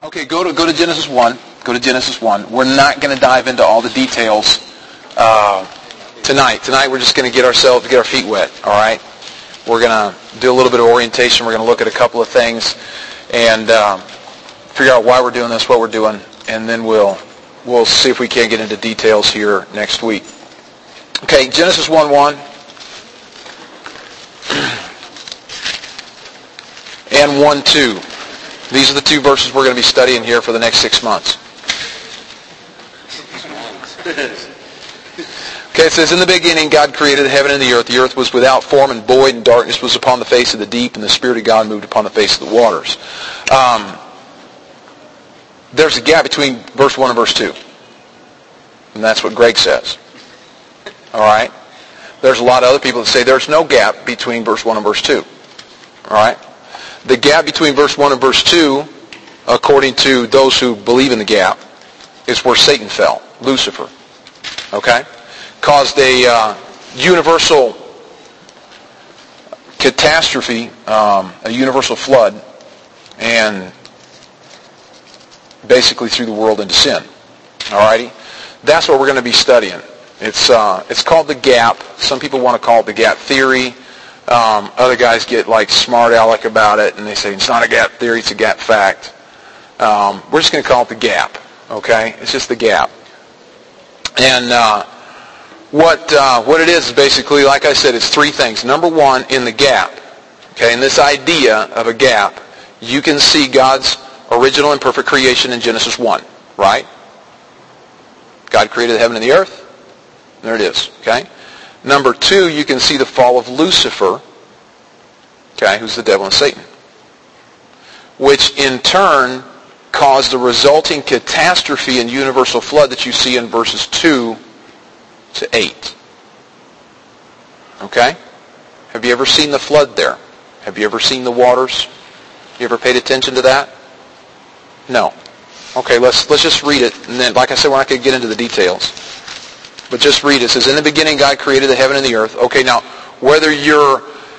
Okay, go to Genesis 1. Go to Genesis 1. We're not going to dive into all the details tonight. Tonight we're just going to get our feet wet, all right? We're going to do a little bit of orientation. We're going to look at a couple of things and figure out why we're doing this, what we're doing, and then we'll see if we can get into details here next week. Okay, Genesis 1:1 and 1:2. These are the two verses we're going to be studying here for the next 6 months. Okay, it says, in the beginning God created the heaven and the earth. The earth was without form and void, and darkness was upon the face of the deep, and the Spirit of God moved upon the face of the waters. There's a gap between verse 1 and verse 2. And that's what Greg says. All right? There's a lot of other people that say there's no gap between verse 1 and verse 2. All right? The gap between verse 1 and verse 2, according to those who believe in the gap, is where Satan fell, Lucifer. Okay? Caused a universal catastrophe, a universal flood, and basically threw the world into sin. Alrighty? That's what we're going to be studying. It's called the gap. Some people want to call it the gap theory. Other guys get like smart aleck about it, and they say it's not a gap theory, it's a gap fact. We're just going to call it the gap. Okay? It's just the gap. And what it is basically, like I said, it's three things. Number one, in the gap, okay, in this idea of a gap, you can see God's original and perfect creation in Genesis 1, right? God created the heaven and the earth. There it is, okay? Number two, you can see the fall of Lucifer, okay, who's the devil and Satan, which in turn caused the resulting catastrophe and universal flood that you see in verses 2 to 8. Okay? Have you ever seen the flood there? Have you ever seen the waters? You ever paid attention to that? No. Okay, let's just read it. And then, like I said, we're not going to get into the details. But just read it. It says, in the beginning God created the heaven and the earth. Okay, now, whether you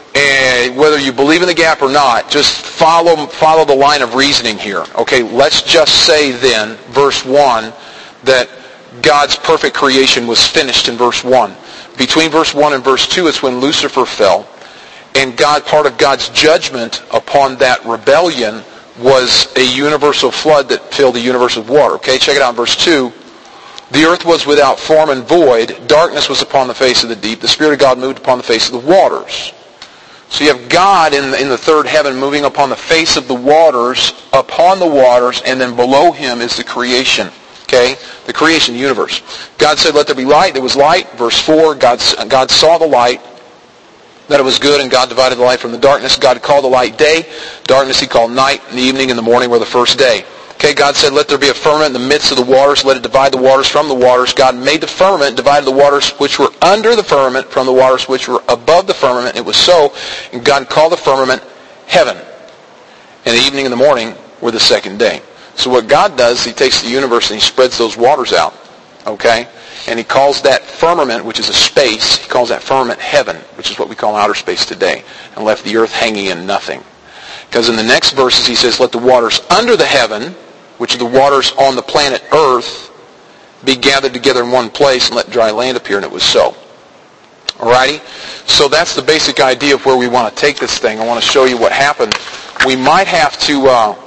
believe in the gap or not, just follow the line of reasoning here. Okay, let's just say then, verse 1, that God's perfect creation was finished in verse 1. Between verse 1 and verse 2, it's when Lucifer fell. And part of God's judgment upon that rebellion was a universal flood that filled the universe with water. Okay, check it out in verse 2. The earth was without form and void. Darkness was upon the face of the deep. The Spirit of God moved upon the face of the waters. So you have God in the third heaven moving upon the face of the waters, upon the waters, and then below him is the creation. Okay? The creation, the universe. God said, let there be light. There was light. Verse 4, God saw the light, that it was good, and God divided the light from the darkness. God called the light day. Darkness he called night. And the evening and the morning were the first day. Okay, God said, let there be a firmament in the midst of the waters. Let it divide the waters from the waters. God made the firmament, divided the waters which were under the firmament from the waters which were above the firmament. It was so. And God called the firmament heaven. And the evening and the morning were the second day. So what God does, he takes the universe and he spreads those waters out. Okay? And he calls that firmament, which is a space, he calls that firmament heaven, which is what we call outer space today, and left the earth hanging in nothing. Because in the next verses he says, let the waters under the heaven, which are the waters on the planet Earth, be gathered together in one place, and let dry land appear, and it was so. Alrighty? So that's the basic idea of where we want to take this thing. I want to show you what happened. We might have to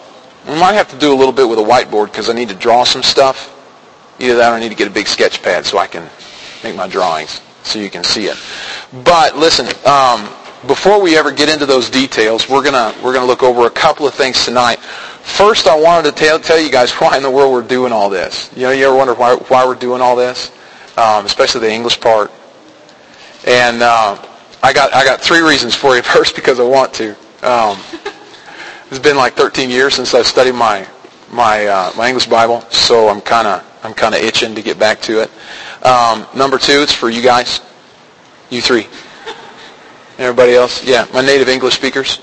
do a little bit with a whiteboard, because I need to draw some stuff. Either that or I need to get a big sketch pad so I can make my drawings so you can see it. But listen, before we ever get into those details, we're gonna look over a couple of things tonight. First, I wanted to tell you guys why in the world we're doing all this. You know, you ever wonder why we're doing all this, especially the English part. And I got three reasons for you. First, because I want to. It's been like 13 years since I've studied my English Bible, so I'm kind of itching to get back to it. Number two, it's for you guys, you three. Everybody else, yeah, my native English speakers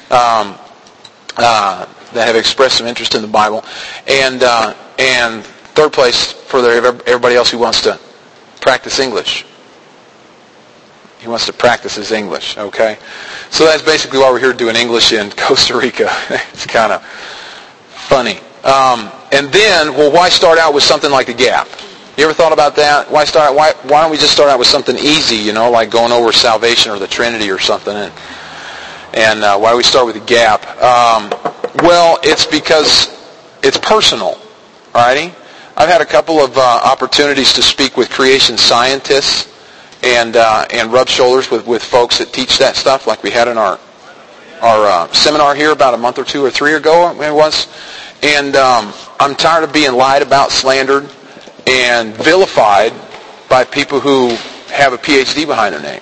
that have expressed some interest in the Bible, and third place for everybody else who wants to practice English. He wants to practice his English. Okay, so that's basically why we're here doing English in Costa Rica. It's kind of funny. And then, well, why start out with something like the gap? You ever thought about that? Why don't we just start out with something easy, like going over salvation or the Trinity or something? And why do we start with the gap? Well, it's because it's personal. Alrighty? I've had a couple of opportunities to speak with creation scientists and rub shoulders with folks that teach that stuff, like we had in our seminar here about a month or 2 or 3 ago, it was. And I'm tired of being lied about, slandered, and vilified by people who have a PhD behind their name.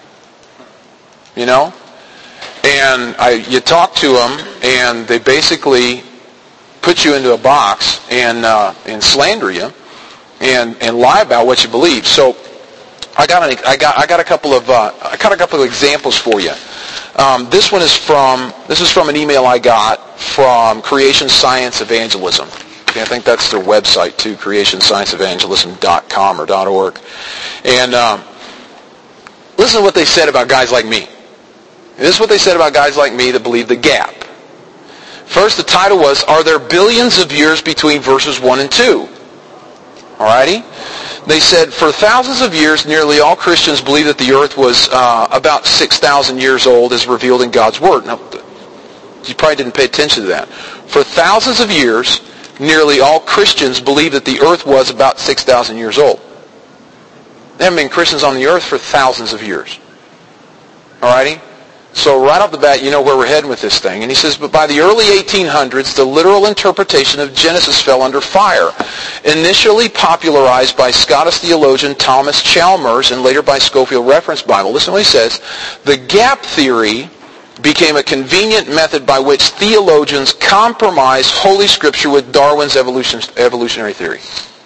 And you talk to them, and they basically put you into a box and slander you and lie about what you believe. So I got a couple of examples for you. This is from an email I got from Creation Science Evangelism. Okay, I think that's their website too, creationscienceevangelism.com or .org. And listen to what they said about guys like me. This is what they said about guys like me that believe the gap. First, the title was, Are There Billions of Years Between Verses 1 and 2? Alrighty? They said, for thousands of years, nearly all Christians believe that the earth was about 6,000 years old as revealed in God's Word. Now, you probably didn't pay attention to that. For thousands of years, nearly all Christians believe that the earth was about 6,000 years old. There haven't been Christians on the earth for thousands of years. Alrighty? So right off the bat, you know where we're heading with this thing. And he says, but by the early 1800s, the literal interpretation of Genesis fell under fire. Initially popularized by Scottish theologian Thomas Chalmers and later by Scofield Reference Bible. Listen to what he says. The gap theory became a convenient method by which theologians compromise Holy Scripture with Darwin's evolutionary theory.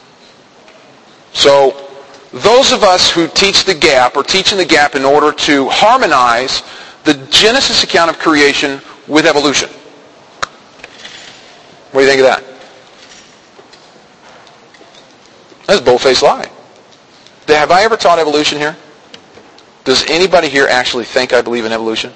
So those of us who teach the gap are teaching the gap in order to harmonize the Genesis account of creation with evolution. What do you think of that? That's a bold-faced lie. Have I ever taught evolution here? Does anybody here actually think I believe in evolution?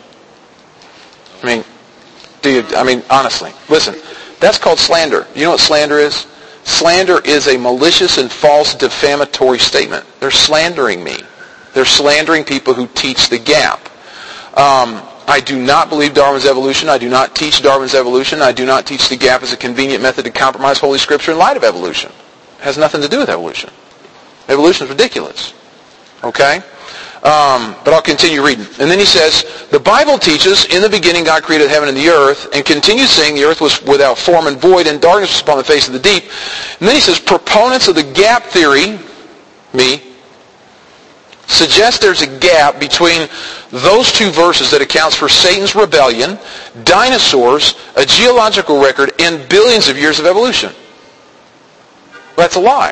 Honestly, listen, that's called slander. You know what slander is? Slander is a malicious and false defamatory statement. They're slandering me. They're slandering people who teach the gap. I do not believe Darwin's evolution. I do not teach Darwin's evolution. I do not teach the gap as a convenient method to compromise Holy Scripture in light of evolution. It has nothing to do with evolution. Evolution is ridiculous. Okay? But I'll continue reading. And then he says, the Bible teaches, in the beginning God created heaven and the earth, and continues saying the earth was without form and void, and darkness was upon the face of the deep. And then he says, proponents of the gap theory, me, suggest there's a gap between those two verses that accounts for Satan's rebellion, dinosaurs, a geological record, and billions of years of evolution. That's a lie.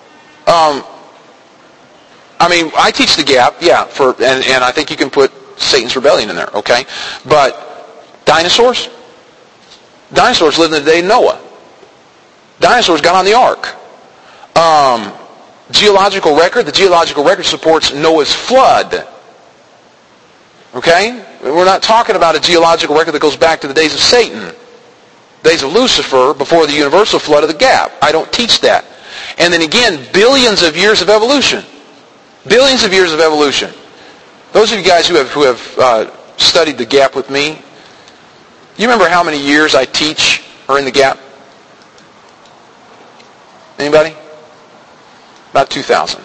I teach the gap, yeah, and I think you can put Satan's rebellion in there, okay? But dinosaurs lived in the day of Noah. Dinosaurs got on the ark. Geological record, the geological record supports Noah's flood. Okay? We're not talking about a geological record that goes back to the days of Satan, days of Lucifer, before the universal flood of the gap. I don't teach that. And then again, billions of years of evolution. Billions of years of evolution. Those of you guys who have studied the gap with me, you remember how many years I teach are in the gap? Anybody? About 2,000.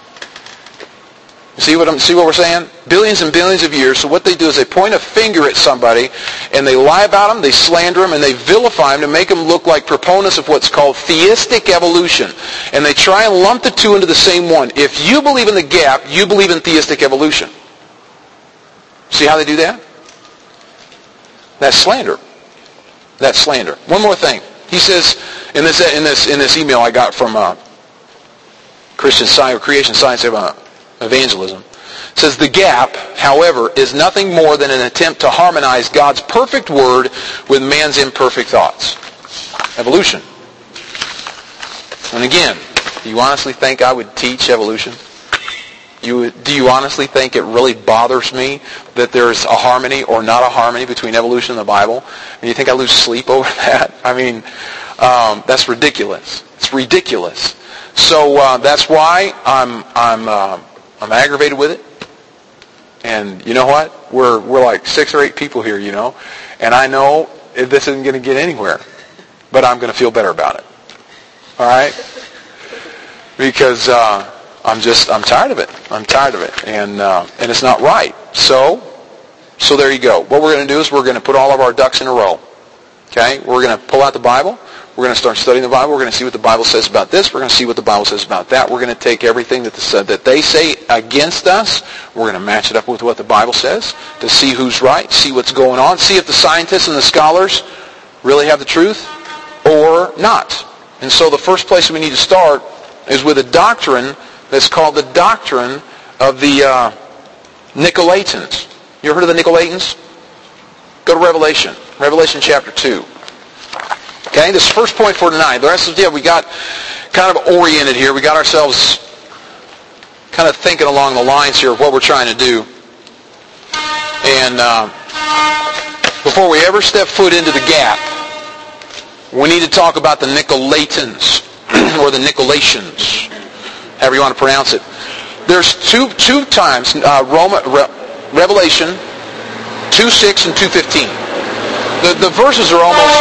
See what we're saying? Billions and billions of years. So what they do is they point a finger at somebody and they lie about them, they slander them, and they vilify them to make them look like proponents of what's called theistic evolution. And they try and lump the two into the same one. If you believe in the gap, you believe in theistic evolution. See how they do that? That's slander. That's slander. One more thing. He says in this email I got from Creation Science Evangelism, says the gap, however, is nothing more than an attempt to harmonize God's perfect word with man's imperfect thoughts. Evolution. And again, do you honestly think I would teach evolution? Do you honestly think it really bothers me that there's a harmony or not a harmony between evolution and the Bible? And you think I lose sleep over that? That's ridiculous. It's ridiculous. So that's why I'm aggravated with it. And you know what? We're like 6 or 8 people here, and I know this isn't going to get anywhere, but I'm going to feel better about it. All right? Because I'm tired of it. I'm tired of it, and it's not right. So there you go. What we're going to do is we're going to put all of our ducks in a row. Okay? We're going to pull out the Bible. We're going to start studying the Bible. We're going to see what the Bible says about this. We're going to see what the Bible says about that. We're going to take everything that they say against us. We're going to match it up with what the Bible says to see who's right, see what's going on, see if the scientists and the scholars really have the truth or not. And so the first place we need to start is with a doctrine that's called the doctrine of the Nicolaitans. You ever heard of the Nicolaitans? Go to Revelation. Revelation chapter 2. Okay, this is the first point for tonight. The rest of the day we got kind of oriented here. We got ourselves kind of thinking along the lines here of what we're trying to do. And before we ever step foot into the gap, we need to talk about the Nicolaitans or the Nicolaitans, however you want to pronounce it. There's two times, Revelation 2:6 and 2:15. The verses are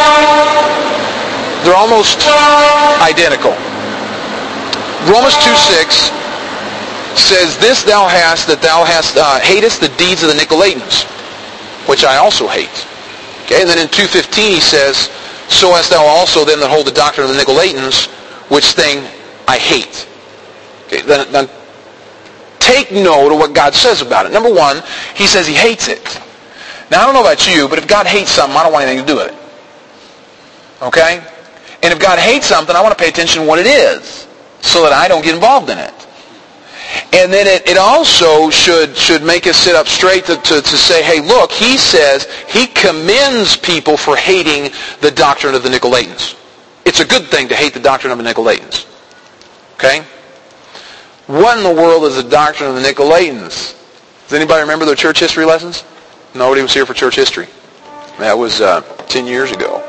almost identical. Romans 2:6 says, "This thou hast, that thou hatest the deeds of the Nicolaitans, which I also hate." Okay, and then in 2:15 he says, "So hast thou also them that hold the doctrine of the Nicolaitans, which thing I hate." Okay, then take note of what God says about it. Number one, he says he hates it. Now, I don't know about you, but if God hates something, I don't want anything to do with it. Okay? And if God hates something, I want to pay attention to what it is so that I don't get involved in it. And then it also should make us sit up straight to say, hey, look, he says he commends people for hating the doctrine of the Nicolaitans. It's a good thing to hate the doctrine of the Nicolaitans. Okay? What in the world is the doctrine of the Nicolaitans? Does anybody remember their church history lessons? Nobody was here for church history. That was 10 years ago.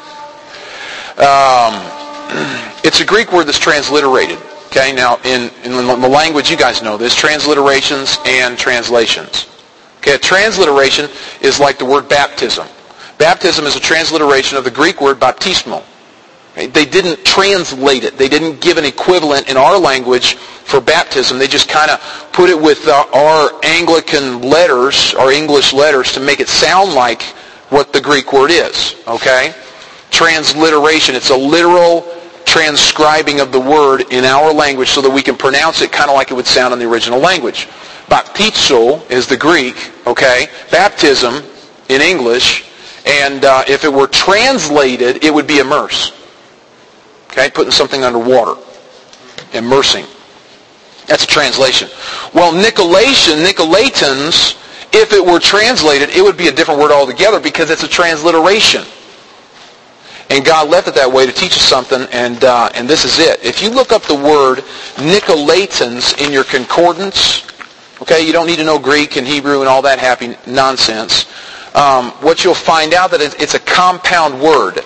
It's a Greek word that's transliterated. Okay, now in the language, you guys know this, transliterations and translations. Okay, a transliteration is like the word baptism. Baptism is a transliteration of the Greek word baptismo. Okay, they didn't translate it. They didn't give an equivalent in our language for baptism. They just kind of put it with our Anglican letters, our English letters, to make it sound like what the Greek word is. Okay? Transliteration. It's a literal transcribing of the word in our language so that we can pronounce it kind of like it would sound in the original language. Baptizo is the Greek, okay? Baptism in English, and if it were translated, it would be immerse. Okay? Putting something under water. Immersing. That's a translation. Well, Nicolaitans, if it were translated, it would be a different word altogether because it's a transliteration. And God left it that way to teach us something, and this is it. If you look up the word Nicolaitans in your concordance, okay, you don't need to know Greek and Hebrew and all that happy nonsense. What you'll find out that it's a compound word.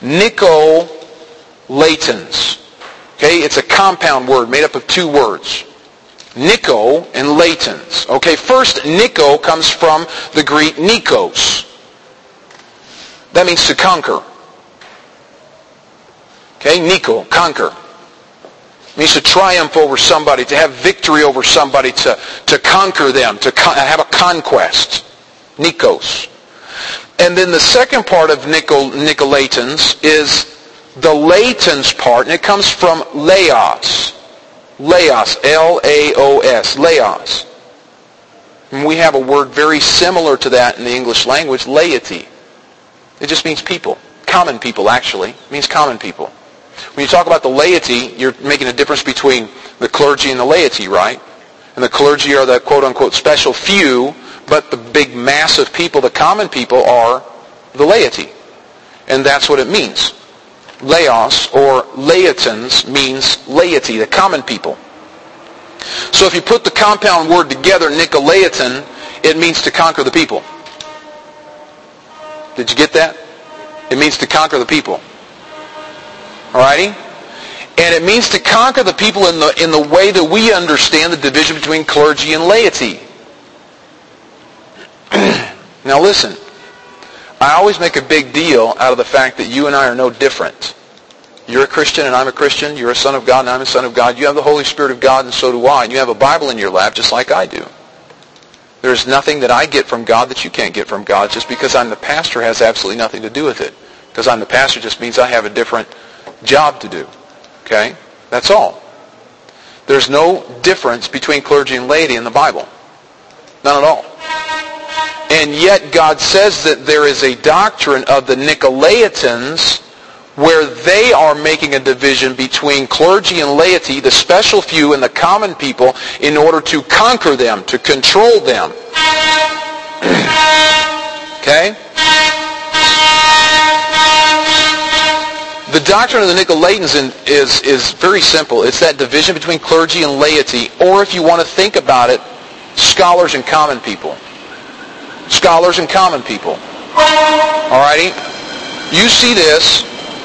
Nicolaitans. Okay, it's a compound word made up of 2 words. Nico and latens. Okay, first, Nico comes from the Greek Nikos. That means to conquer. Okay, Nico, conquer. It means to triumph over somebody, to have victory over somebody, to conquer them, to have a conquest. Nikos. And then the second part of Nicolaitans is the latens part, and it comes from laos. Laos, L-A-O-S, laos. And we have a word very similar to that in the English language, laity. It just means people. Common people, actually. It means common people. When you talk about the laity, you're making a difference between the clergy and the laity, right? And the clergy are the quote-unquote special few, but the big mass of people, the common people, are the laity. And that's what it means. Laos, or laitans, means laity, the common people. So if you put the compound word together, Nicolaitan, it means to conquer the people. Did you get that? It means to conquer the people. Alrighty? And it means to conquer the people in the way that we understand the division between clergy and laity. Now listen, I always make a big deal out of the fact that you and I are no different. You're a Christian and I'm a Christian. You're a son of God and I'm a son of God. You have the Holy Spirit of God and so do I. And you have a Bible in your lap just like I do. There's nothing that I get from God that you can't get from God. Just because I'm the pastor has absolutely nothing to do with it. Because I'm the pastor just means I have a different job to do. Okay? That's all. There's no difference between clergy and laity in the Bible. None at all. And yet God says that there is a doctrine of the Nicolaitans where they are making a division between clergy and laity, the special few and the common people, in order to conquer them, to control them. Okay? The doctrine of the Nicolaitans is very simple. It's that division between clergy and laity, or if you want to think about it, scholars and common people. Scholars and common people. Alrighty? You see this.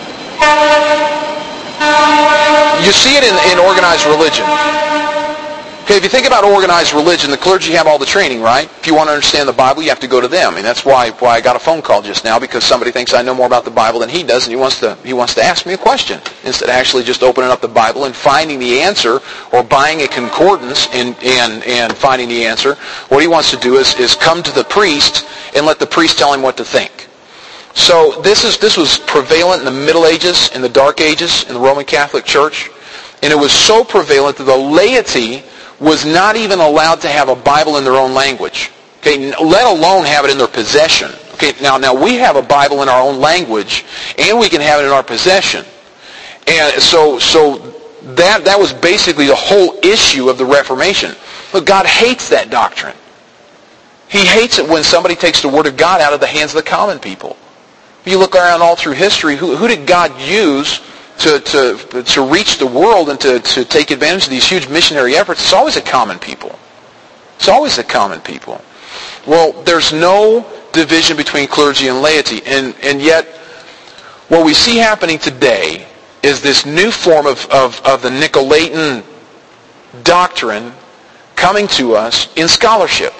You see it in organized religion. Okay, if you think about organized religion, the clergy have all the training, right? If you want to understand the Bible, you have to go to them. And that's why I got a phone call just now, because somebody thinks I know more about the Bible than he does, and he wants to ask me a question. Instead of actually just opening up the Bible and finding the answer, or buying a concordance and finding the answer, what he wants to do is come to the priest and let the priest tell him what to think. So this was prevalent in the Middle Ages, in the Dark Ages, in the Roman Catholic Church. And it was so prevalent that the laity was not even allowed to have a Bible in their own language. Okay, let alone have it in their possession. Okay, now we have a Bible in our own language, and we can have it in our possession. And so that was basically the whole issue of the Reformation. But God hates that doctrine. He hates it when somebody takes the Word of God out of the hands of the common people. If you look around all through history, who did God use to reach the world and to take advantage of these huge missionary efforts? It's always the common people. It's always the common people. Well, there's no division between clergy and laity. And yet, what we see happening today is this new form of the Nicolaitan doctrine coming to us in scholarship.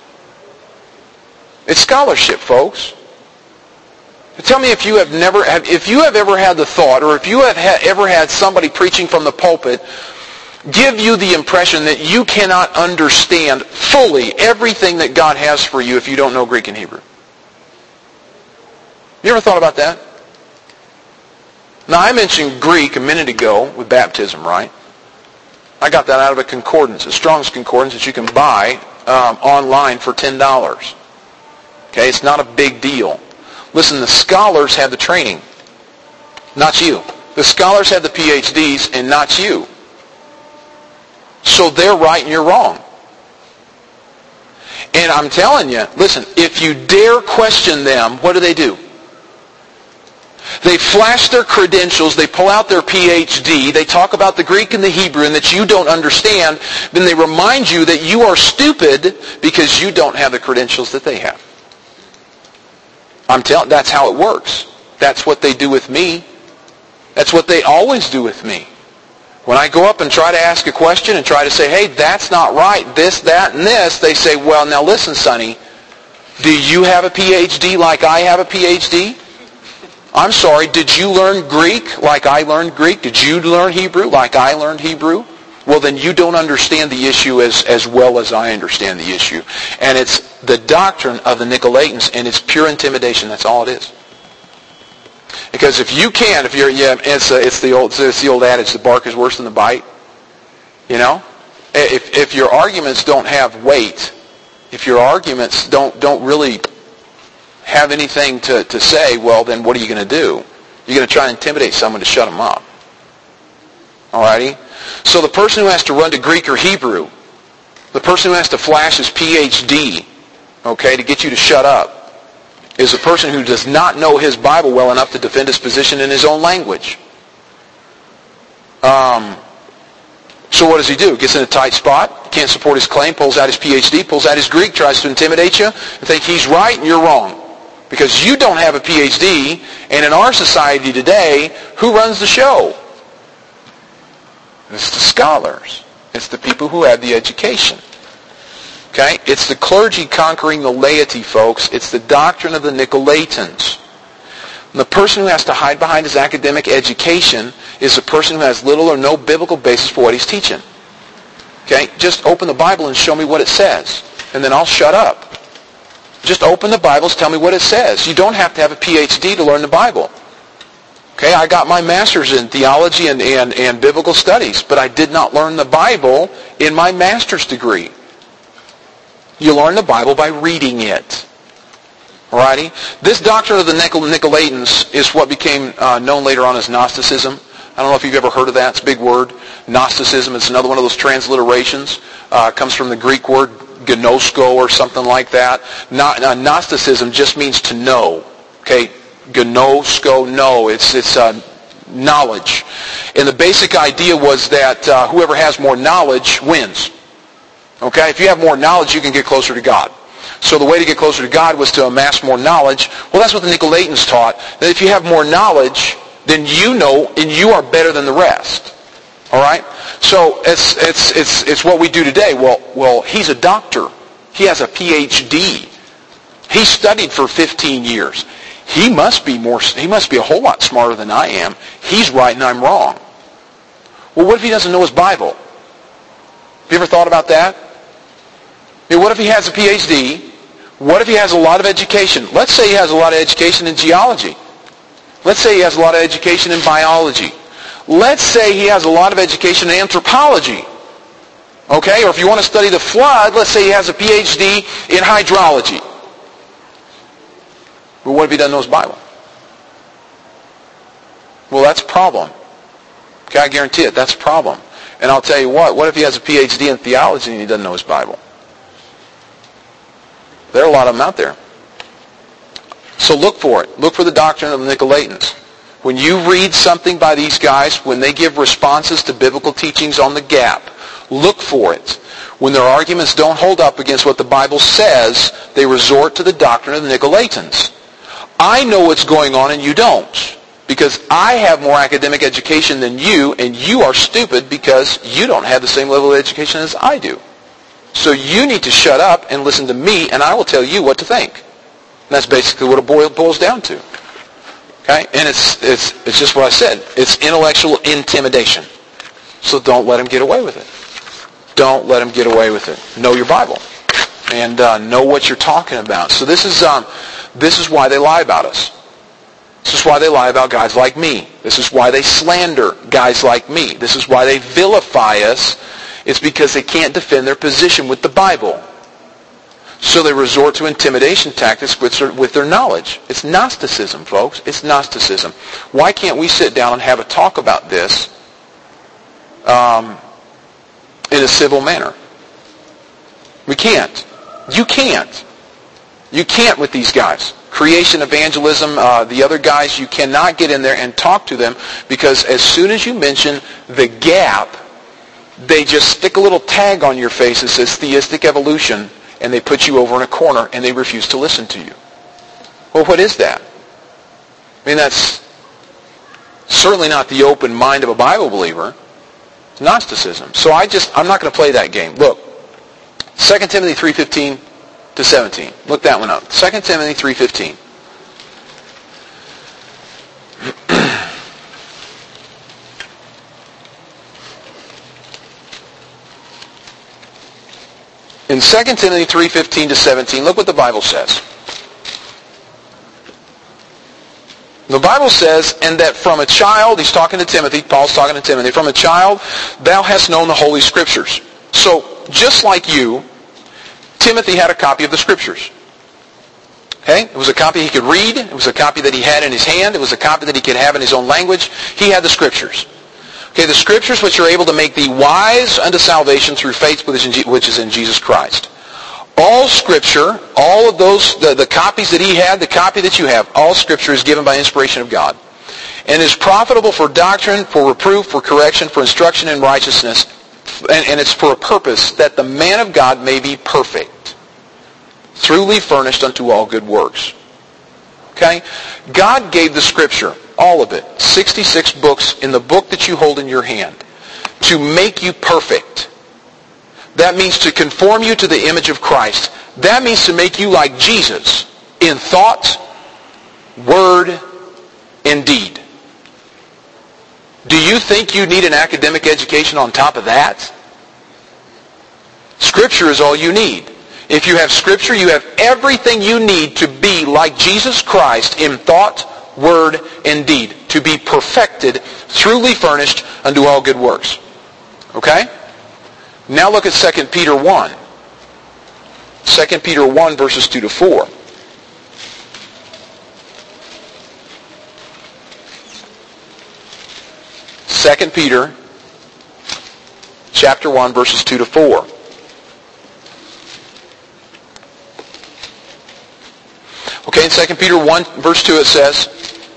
It's scholarship, folks. Tell me if you have ever had the thought, or if you have ever had somebody preaching from the pulpit give you the impression that you cannot understand fully everything that God has for you if you don't know Greek and Hebrew. You ever thought about that? Now, I mentioned Greek a minute ago with baptism, right? I got that out of a concordance, a Strong's Concordance that you can buy online for $10. Okay, it's not a big deal. Listen, the scholars have the training, not you. The scholars have the PhDs and not you. So they're right and you're wrong. And I'm telling you, listen, if you dare question them, what do? They flash their credentials, they pull out their PhD, they talk about the Greek and the Hebrew and that you don't understand, then they remind you that you are stupid because you don't have the credentials that they have. I'm telling, that's how it works. That's what they do with me. That's what they always do with me. When I go up and try to ask a question and try to say, hey, that's not right, this, that, and this, they say, well, now listen, Sonny, do you have a PhD like I have a PhD? I'm sorry, did you learn Greek like I learned Greek? Did you learn Hebrew like I learned Hebrew? Well, then you don't understand the issue as well as I understand the issue. And it's the doctrine of the Nicolaitans, and it's pure intimidation. That's all it is. Because if you can, it's the old adage, the bark is worse than the bite. You know, if your arguments don't have weight, if your arguments don't really have anything to say, well, then what are you going to do? You're going to try and intimidate someone to shut them up. Alrighty? So the person who has to run to Greek or Hebrew, the person who has to flash his PhD, okay, to get you to shut up, is a person who does not know his Bible well enough to defend his position in his own language. So what does he do? Gets in a tight spot, can't support his claim, pulls out his PhD, pulls out his Greek, tries to intimidate you, and think he's right and you're wrong. Because you don't have a PhD, and in our society today, who runs the show? It's the scholars. It's the people who have the education. Okay? It's the clergy conquering the laity, folks. It's the doctrine of the Nicolaitans. And the person who has to hide behind his academic education is the person who has little or no biblical basis for what he's teaching. Okay? Just open the Bible and show me what it says, and then I'll shut up. Just open the Bibles, tell me what it says. You don't have to have a PhD to learn the Bible. Okay, I got my master's in theology and biblical studies, but I did not learn the Bible in my master's degree. You learn the Bible by reading it. Alrighty? This doctrine of the Nicolaitans is what became known later on as Gnosticism. I don't know if you've ever heard of that. It's a big word. Gnosticism. It's another one of those transliterations. It comes from the Greek word gnosko or something like that. Gnosticism just means to know. Okay? Gnosko, know. It's knowledge. And the basic idea was that whoever has more knowledge wins. Okay? If you have more knowledge, you can get closer to God. So the way to get closer to God was to amass more knowledge. Well, that's what the Nicolaitans taught. That if you have more knowledge, then you know and you are better than the rest. All right? So it's what we do today. Well, he's a doctor. He has a PhD. He studied for 15 years. He must be a whole lot smarter than I am. He's right and I'm wrong. Well, what if he doesn't know his Bible? Have you ever thought about that? I mean, what if he has a PhD? What if he has a lot of education? Let's say he has a lot of education in geology. Let's say he has a lot of education in biology. Let's say he has a lot of education in anthropology. Okay? Or if you want to study the flood, let's say he has a PhD in hydrology. But what if he doesn't know his Bible? Well, that's a problem. Okay, I guarantee it. That's a problem. And I'll tell you what if he has a PhD in theology and he doesn't know his Bible? There are a lot of them out there. So look for it. Look for the doctrine of the Nicolaitans. When you read something by these guys, when they give responses to biblical teachings on the gap, look for it. When their arguments don't hold up against what the Bible says, they resort to the doctrine of the Nicolaitans. I know what's going on and you don't, because I have more academic education than you, and you are stupid because you don't have the same level of education as I do. So you need to shut up and listen to me, and I will tell you what to think. And that's basically what it boils down to. Okay? And it's just what I said. It's intellectual intimidation. So don't let him get away with it. Don't let him get away with it. Know your Bible. And know what you're talking about. So this is why they lie about us. This is why they lie about guys like me. This is why they slander guys like me. This is why they vilify us. It's because they can't defend their position with the Bible. So they resort to intimidation tactics with their knowledge. It's Gnosticism, folks. It's Gnosticism. Why can't we sit down and have a talk about this in a civil manner? We can't. You can't. You can't with these guys. Creation Evangelism, the other guys, you cannot get in there and talk to them, because as soon as you mention the gap, they just stick a little tag on your face that says theistic evolution, and they put you over in a corner, and they refuse to listen to you. Well, what is that? I mean, that's certainly not the open mind of a Bible believer. It's Gnosticism. So I'm not going to play that game. Look, 2 Timothy 3:15 to 17. Look that one up. 2 Timothy 3:15. In 2 Timothy 3:15 to 17, look what the Bible says. The Bible says, and that from a child, he's talking to Timothy, Paul's talking to Timothy, from a child thou hast known the Holy Scriptures. So, just like you, Timothy had a copy of the Scriptures. Okay? It was a copy he could read. It was a copy that he had in his hand. It was a copy that he could have in his own language. He had the Scriptures. Okay, the Scriptures which are able to make thee wise unto salvation through faith which is in Jesus Christ. All Scripture, all of those, the copies that he had, the copy that you have, all Scripture is given by inspiration of God, and is profitable for doctrine, for reproof, for correction, for instruction in righteousness, and it's for a purpose, that the man of God may be perfect, truly furnished unto all good works. Okay? God gave the Scripture, all of it, 66 books in the book that you hold in your hand, to make you perfect. That means to conform you to the image of Christ. That means to make you like Jesus in thought, word, and deed. Do you think you need an academic education on top of that? Scripture is all you need. If you have Scripture, you have everything you need to be like Jesus Christ in thought, word, and deed. To be perfected, truly furnished unto all good works. Okay? Now look at 2 Peter 1. 2 Peter 1 verses 2 to 4. Second Peter chapter 1 verses 2 to 4. Okay, in 2 Peter 1 verse 2 it says,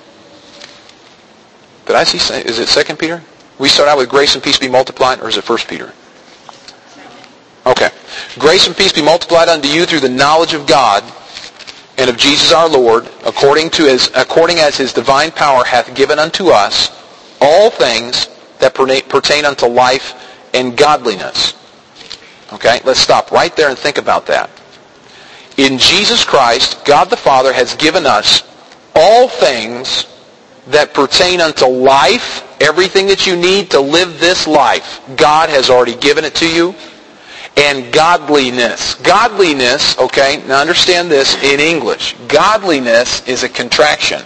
did I see, is it 2 Peter? We start out with grace and peace be multiplied, or is it 1 Peter? Okay. Grace and peace be multiplied unto you through the knowledge of God and of Jesus our Lord, according as his divine power hath given unto us all things that pertain unto life and godliness. Okay, let's stop right there and think about that. In Jesus Christ, God the Father has given us all things that pertain unto life, everything that you need to live this life. God has already given it to you. And godliness. Godliness, okay, now understand this in English. Godliness is a contraction.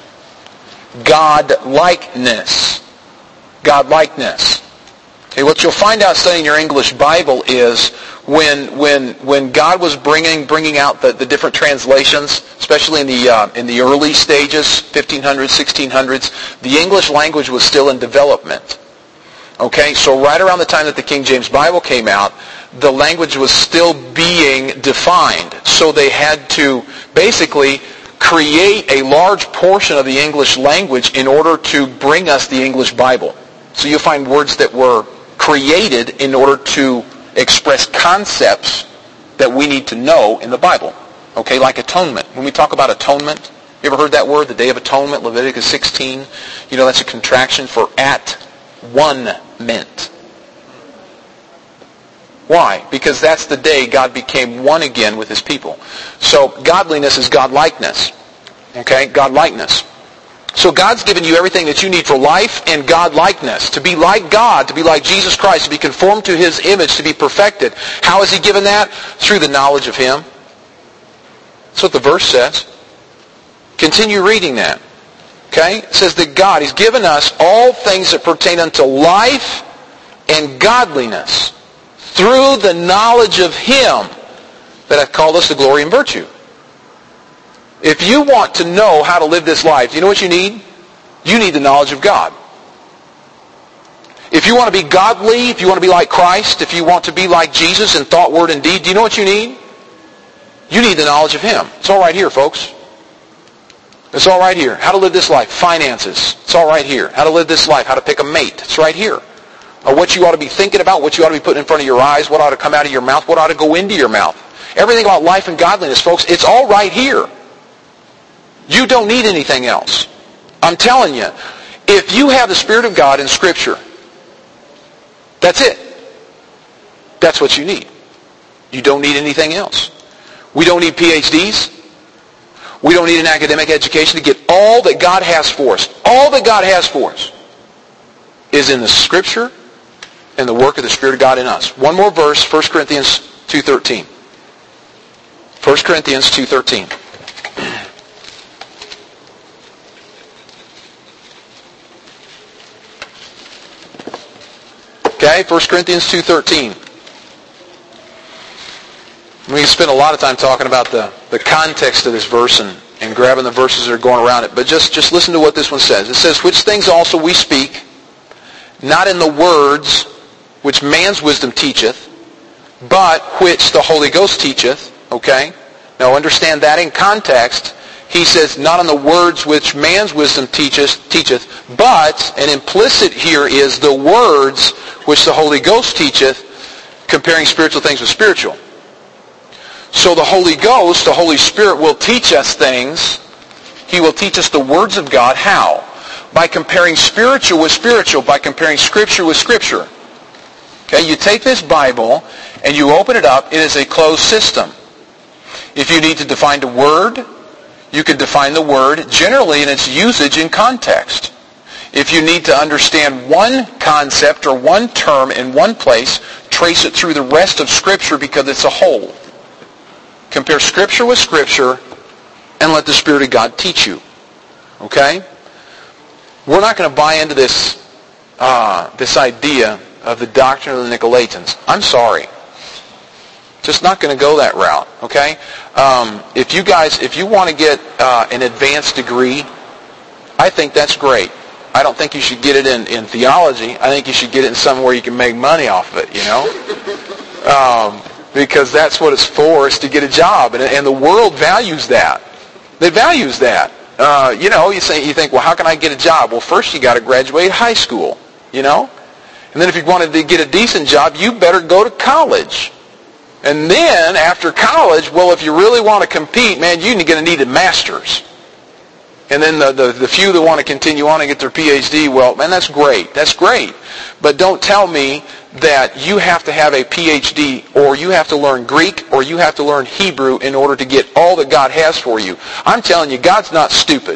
Godlikeness. Godlikeness. Okay, what you'll find out studying your English Bible is when God was bringing out the different translations, especially in the early stages, 1500s, 1600s, the English language was still in development. Okay, so right around the time that the King James Bible came out, the language was still being defined. So they had to basically create a large portion of the English language in order to bring us the English Bible. So you'll find words that were created in order to express concepts that we need to know in the Bible. Okay, like atonement. When we talk about atonement, you ever heard that word, the Day of Atonement, Leviticus 16? You know, that's a contraction for at one meant. Why? Because that's the day God became one again with his people. So godliness is godlikeness. Okay? Godlikeness. So God's given you everything that you need for life and godlikeness. To be like God, to be like Jesus Christ, to be conformed to his image, to be perfected. How has he given that? Through the knowledge of him. That's what the verse says. Continue reading that. Okay? It says that God, he's given us all things that pertain unto life and godliness through the knowledge of him that hath called us to glory and virtue. If you want to know how to live this life, do you know what you need? You need the knowledge of God. If you want to be godly, if you want to be like Christ, if you want to be like Jesus in thought, word, and deed, do you know what you need? You need the knowledge of him. It's all right here, folks. It's all right here. How to live this life. Finances. It's all right here. How to live this life. How to pick a mate. It's right here. Or what you ought to be thinking about, what you ought to be putting in front of your eyes, what ought to come out of your mouth, what ought to go into your mouth. Everything about life and godliness, folks, it's all right here. You don't need anything else. I'm telling you, if you have the Spirit of God in Scripture, that's it. That's what you need. You don't need anything else. We don't need PhDs. We don't need an academic education to get all that God has for us. All that God has for us is in the Scripture and the work of the Spirit of God in us. One more verse, 1 Corinthians 2:13. 1 Corinthians 2:13. Okay, 1 Corinthians 2:13. We spent a lot of time talking about the context of this verse and grabbing the verses that are going around it. But just listen to what this one says. It says, which things also we speak, not in the words which man's wisdom teacheth, but which the Holy Ghost teacheth. Okay? Now understand that in context. He says, not in the words which man's wisdom teacheth, but, and implicit here is the words which the Holy Ghost teacheth, comparing spiritual things with spiritual. So the Holy Ghost, the Holy Spirit, will teach us things. He will teach us the words of God. How? By comparing spiritual with spiritual, by comparing Scripture with Scripture. Okay, you take this Bible and you open it up. It is a closed system. If you need to define a word, you can define the word generally in its usage and context. If you need to understand one concept or one term in one place, trace it through the rest of Scripture because it's a whole. Compare Scripture with Scripture and let the Spirit of God teach you. Okay? We're not going to buy into this idea of the doctrine of the Nicolaitans. I'm sorry. Just not going to go that route. Okay? If you want to get an advanced degree, I think that's great. I don't think you should get it in theology. I think you should get it in somewhere where you can make money off of it, you know? Because that's what it's for, is to get a job. And the world values that. It values that. You think, well, how can I get a job? Well, first you got to graduate high school, you know? And then if you wanted to get a decent job, you better go to college. And then after college, well, if you really want to compete, man, you're going to need a master's. And then the few that want to continue on and get their PhD, well, man, that's great. That's great. But don't tell me that you have to have a PhD or you have to learn Greek or you have to learn Hebrew in order to get all that God has for you. I'm telling you, God's not stupid.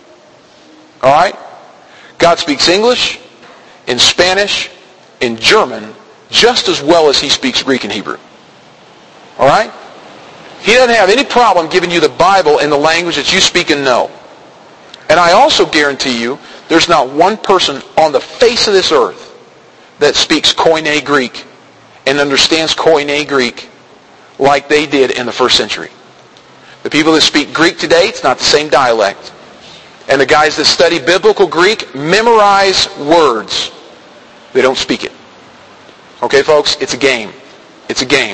All right? God speaks English, in Spanish, in German, just as well as he speaks Greek and Hebrew. All right? He doesn't have any problem giving you the Bible in the language that you speak and know. And I also guarantee you, there's not one person on the face of this earth that speaks Koine Greek and understands Koine Greek like they did in the first century. The people that speak Greek today, it's not the same dialect. And the guys that study biblical Greek memorize words. They don't speak it. Okay, folks? It's a game. It's a game.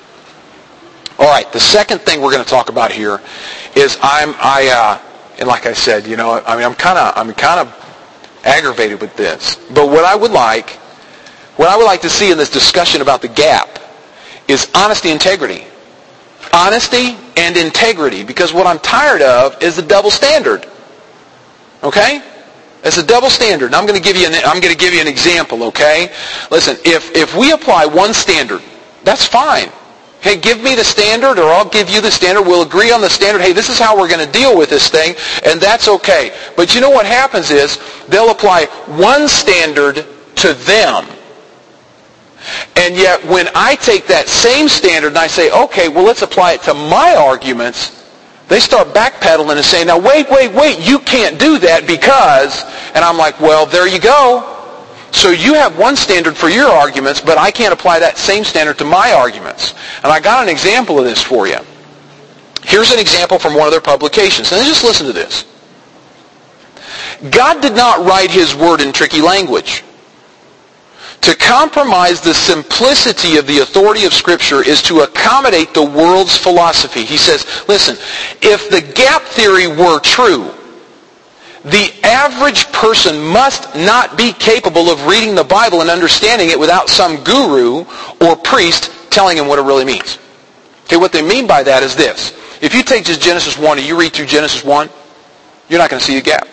All right, the second thing we're going to talk about here is and like I said, you know, I mean, I'm kind of aggravated with this. But what I would like to see in this discussion about the gap is honesty and integrity. Honesty and integrity. Because what I'm tired of is the double standard. Okay? It's a double standard. And I'm going to give you an example, okay? Listen, if we apply one standard, that's fine. Hey, give me the standard or I'll give you the standard. We'll agree on the standard. Hey, this is how we're going to deal with this thing, and that's okay. But you know what happens is they'll apply one standard to them. And yet when I take that same standard and I say, okay, well, let's apply it to my arguments, they start backpedaling and saying, now, wait, you can't do that because, and I'm like, well, there you go. So you have one standard for your arguments, but I can't apply that same standard to my arguments. And I got an example of this for you. Here's an example from one of their publications. And just listen to this. God did not write his word in tricky language. To compromise the simplicity of the authority of Scripture is to accommodate the world's philosophy. He says, listen, if the gap theory were true, the average person must not be capable of reading the Bible and understanding it without some guru or priest telling him what it really means. Okay, what they mean by that is this. If you take just Genesis 1 and you read through Genesis 1, you're not going to see a gap.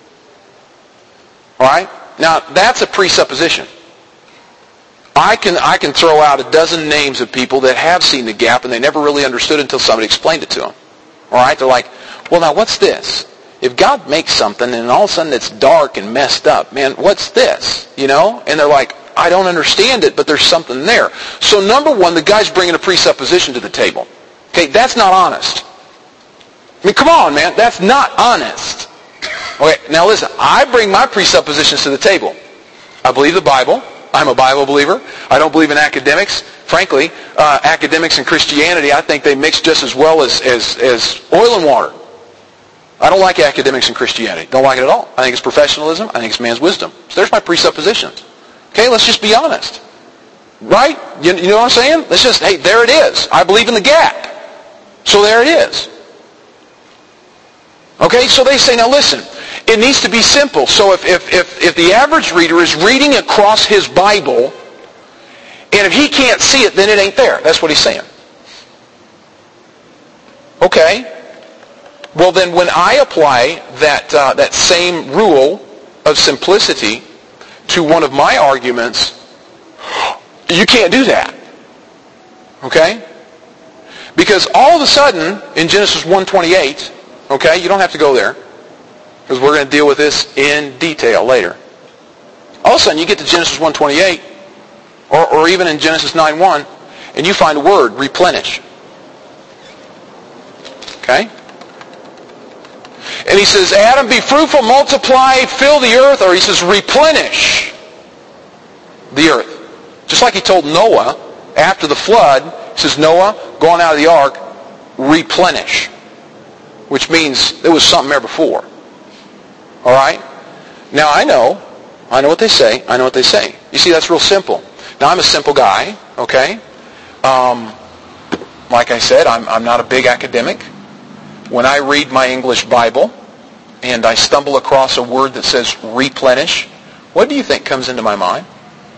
All right? Now, that's a presupposition. I can throw out a dozen names of people that have seen the gap and they never really understood it until somebody explained it to them. All right? They're like, well, now what's this? If God makes something and all of a sudden it's dark and messed up, man, what's this? You know? And they're like, I don't understand it, but there's something there. So number one, the guy's bringing a presupposition to the table. Okay, that's not honest. I mean, come on, man. That's not honest. Okay, now listen, I bring my presuppositions to the table. I believe the Bible. I'm a Bible believer. I don't believe in academics. Frankly, academics and Christianity, I think they mix just as well as oil and water. I don't like academics and Christianity. Don't like it at all. I think it's professionalism. I think it's man's wisdom. So there's my presuppositions. Okay, let's just be honest. Right? You know what I'm saying? Let's just, hey, there it is. I believe in the gap. So there it is. Okay, so they say, now listen, it needs to be simple. So if the average reader is reading across his Bible, and if he can't see it, then it ain't there. That's what he's saying. Okay. Well, then when I apply that same rule of simplicity to one of my arguments, you can't do that. Okay? Because all of a sudden, in Genesis 1:28, okay, you don't have to go there, because we're going to deal with this in detail later. All of a sudden, you get to Genesis 1:28, or even in Genesis 9:1, and you find a word, replenish. Okay? And he says, Adam, be fruitful, multiply, fill the earth, or he says, replenish the earth. Just like he told Noah after the flood, he says, Noah, go on out of the ark, replenish. Which means there was something there before. All right? Now I know what they say. I know what they say. You see, that's real simple. Now I'm a simple guy, okay? Like I said, I'm not a big academic. When I read my English Bible and I stumble across a word that says replenish, what do you think comes into my mind?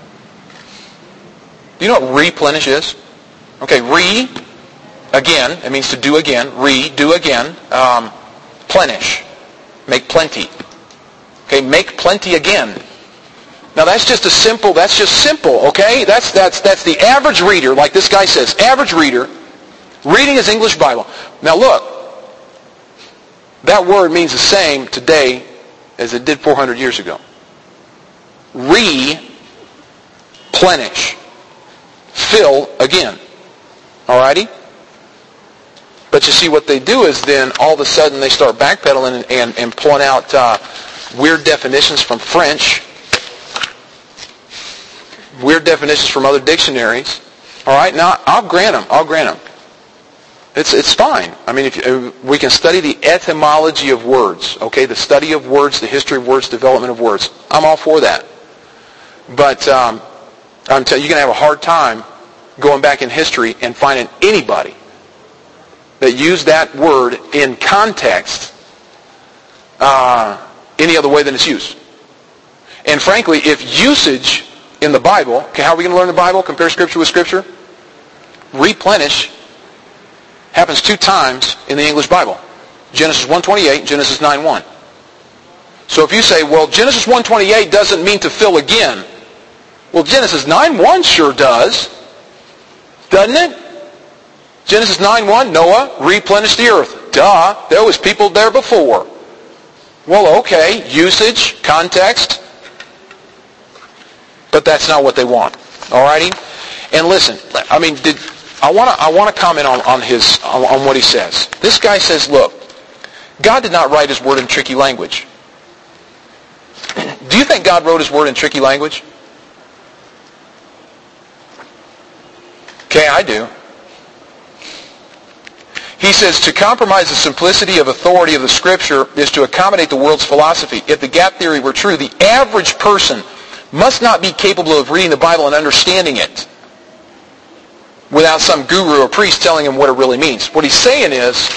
Do you know what replenish is? Okay, again, it means to do again. Do again. Plenish. Make plenty. Okay, make plenty again. Now that's just simple, okay? That's the average reader, like this guy says, average reader, reading his English Bible. Now look, that word means the same today as it did 400 years ago. Replenish. Fill again. Alrighty? But you see, what they do is then all of a sudden they start backpedaling and pulling out weird definitions from French, weird definitions from other dictionaries. Alright? Now, I'll grant them. It's fine. I mean, we can study the etymology of words, okay? The study of words, the history of words, development of words. I'm all for that. But I'm telling you, you're going to have a hard time going back in history and finding anybody that used that word in context any other way than it's used. And frankly, if usage in the Bible, okay, how are we going to learn the Bible? Compare Scripture with Scripture? Replenish happens 2 times in the English Bible. Genesis 1:28, Genesis 9:1. So if you say, well, Genesis 1:28 doesn't mean to fill again. Well, Genesis 9:1 sure does. Doesn't it? Genesis 9:1, Noah replenished the earth. Duh, there was people there before. Well, okay, usage, context, but that's not what they want. Alrighty? And listen, I mean, I want to comment on what he says. This guy says, look, God did not write his word in tricky language. Do you think God wrote his word in tricky language? Okay, I do. He says, to compromise the simplicity of authority of the Scripture is to accommodate the world's philosophy. If the gap theory were true, the average person must not be capable of reading the Bible and understanding it without some guru or priest telling him what it really means. What he's saying is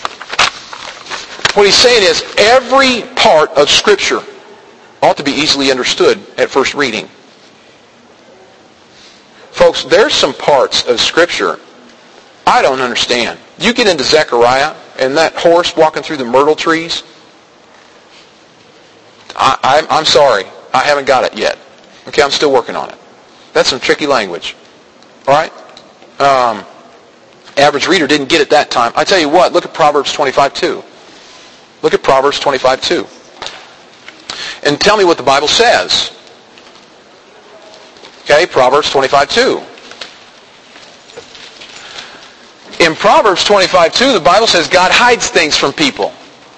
every part of Scripture ought to be easily understood at first reading. Folks, there's some parts of Scripture I don't understand. You get into Zechariah and that horse walking through the myrtle trees. I'm sorry. I haven't got it yet. Okay, I'm still working on it. That's some tricky language. All right? Average reader didn't get it that time. I tell you what, look at Proverbs 25:2. Look at Proverbs 25:2. And tell me what the Bible says. Okay, Proverbs 25:2. In Proverbs 25:2, the Bible says God hides things from people.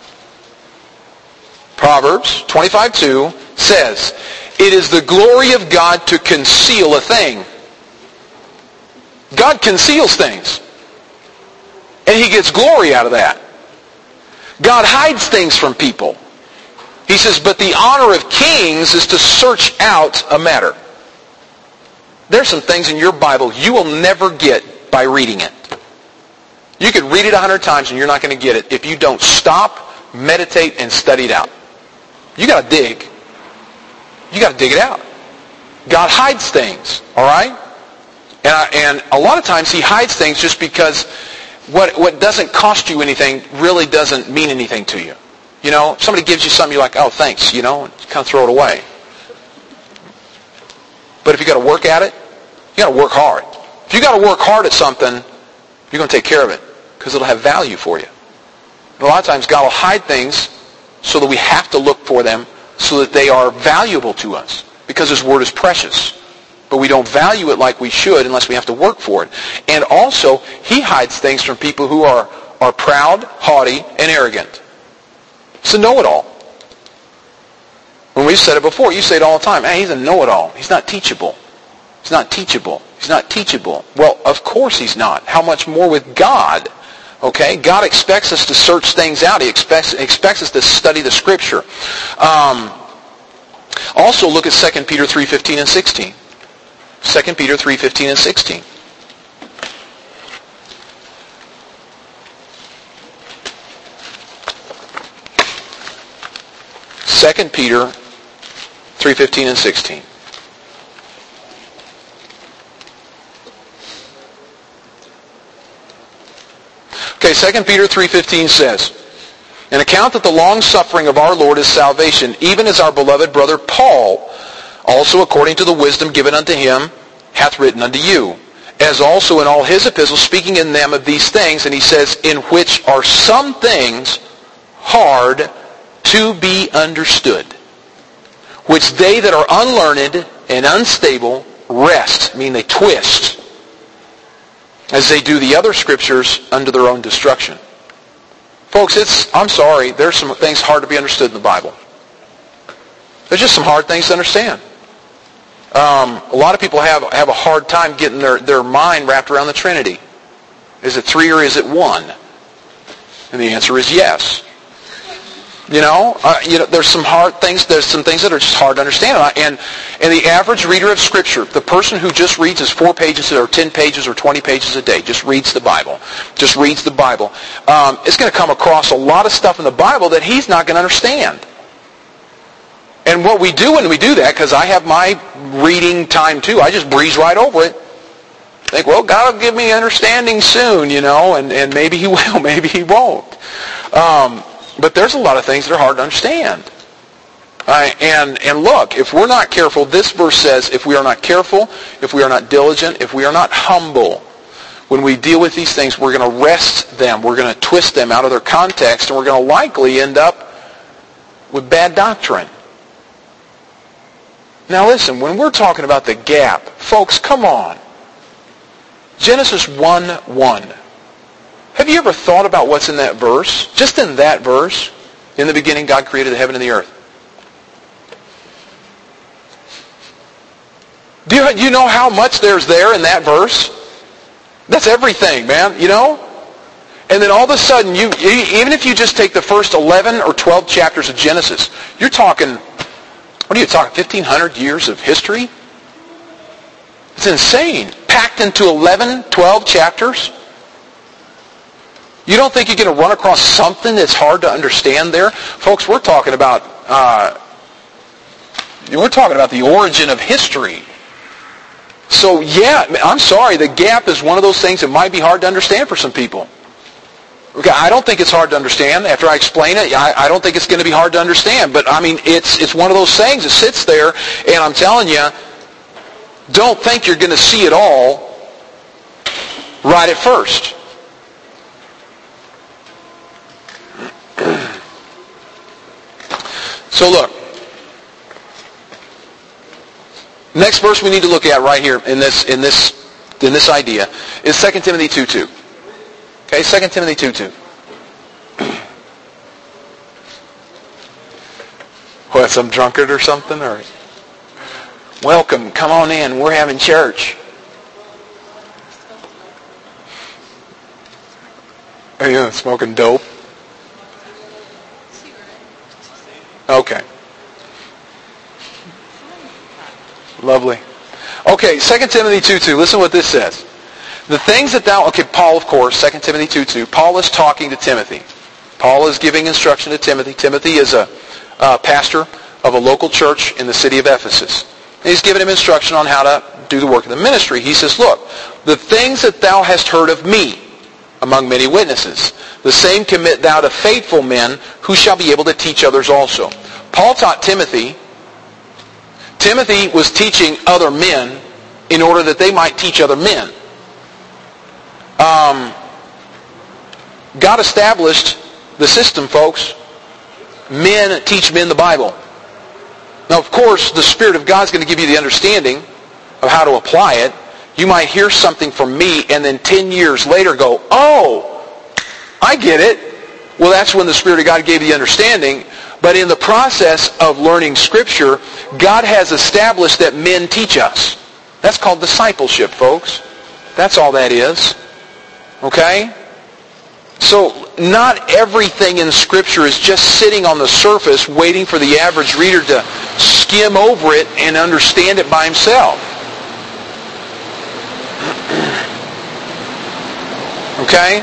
Proverbs 25:2 says, it is the glory of God to conceal a thing. God conceals things. And he gets glory out of that. God hides things from people. He says, but the honor of kings is to search out a matter. There's some things in your Bible you will never get by reading it. You could read it 100 times and you're not going to get it if you don't stop, meditate, and study it out. You got to dig. You got to dig it out. God hides things, all right? And a lot of times he hides things just because what doesn't cost you anything really doesn't mean anything to you. You know, somebody gives you something, you're like, oh, thanks, you know, and kind of throw it away. But if you got to work at it, you got to work hard. If you got to work hard at something, you're going to take care of it because it'll have value for you. And a lot of times God will hide things so that we have to look for them so that they are valuable to us because His Word is precious. But we don't value it like we should unless we have to work for it. And also, He hides things from people who are proud, haughty, and arrogant. It's a know-it-all. When we've said it before, you say it all the time, hey, he's a know-it-all. He's not teachable. He's not teachable. He's not teachable. Well, of course He's not. How much more with God? Okay? God expects us to search things out. He expects us to study the Scripture. Also, look at 2 Peter 3:15 and 16. 2 Peter 3:15 and 16. Second Peter 3:15 and 16. Okay, 2 Peter 3:15 says, "An account that the long-suffering of our Lord is salvation, even as our beloved brother Paul, also according to the wisdom given unto him, hath written unto you, as also in all his epistles, speaking in them of these things," and he says, "in which are some things hard to be understood, which they that are unlearned and unstable wrest," mean they twist, "as they do the other Scriptures unto their own destruction." Folks, I'm sorry, there's some things hard to be understood in the Bible. There's just some hard things to understand. A lot of people have a hard time getting their mind wrapped around the Trinity. Is it three or is it one? And the answer is yes. There's some hard things. There's some things that are just hard to understand. And the average reader of Scripture, the person who just reads his 4 pages or 10 pages or 20 pages a day, just reads the Bible, is going to come across a lot of stuff in the Bible that he's not going to understand. And what we do when we do that, because I have my reading time too, I just breeze right over it. Think, well, God will give me understanding soon, and maybe He will, maybe He won't. But there's a lot of things that are hard to understand. And look, if we're not careful, this verse says, if we are not careful, if we are not diligent, if we are not humble, when we deal with these things, we're going to wrest them, we're going to twist them out of their context, and we're going to likely end up with bad doctrine. Now listen, when we're talking about the gap, folks, come on. Genesis 1:1. Have you ever thought about what's in that verse? Just in that verse, in the beginning God created the heaven and the earth. Do you know how much there's there in that verse? That's everything, man, And then all of a sudden, even if you just take the first 11 or 12 chapters of Genesis, you're talking, 1,500 years of history? It's insane. Packed into 11, 12 chapters. You don't think you're going to run across something that's hard to understand there? Folks, we're talking about the origin of history. So yeah, I'm sorry, the gap is one of those things that might be hard to understand for some people. Okay, I don't think it's hard to understand. After I explain it, I don't think it's going to be hard to understand. But I mean, it's one of those things that sits there, and I'm telling you, don't think you're going to see it all right at first. So look, next verse we need to look at right here in this idea is 2 Timothy 2:2. Okay, 2 Timothy 2:2. What, some drunkard or something? Or welcome, come on in, we're having church. Are you smoking dope? Okay. Lovely. Okay, 2 Timothy 2:2. Listen to what this says. The things that thou... Okay, Paul, of course, 2 Timothy 2:2. Paul is talking to Timothy. Paul is giving instruction to Timothy. Timothy is a pastor of a local church in the city of Ephesus. And he's giving him instruction on how to do the work of the ministry. He says, look, the things that thou hast heard of me. among many witnesses. The same commit thou to faithful men who shall be able to teach others also. Paul taught Timothy. Timothy was teaching other men in order that they might teach other men. God established the system, folks. Men teach men the Bible. Now, of course, the Spirit of God is going to give you the understanding of how to apply it. You might hear something from me and then 10 years later go, oh, I get it. Well, that's when the Spirit of God gave you the understanding. But in the process of learning Scripture, God has established that men teach us. That's called discipleship, folks. That's all that is. Okay? So not everything in Scripture is just sitting on the surface waiting for the average reader to skim over it and understand it by himself. Okay?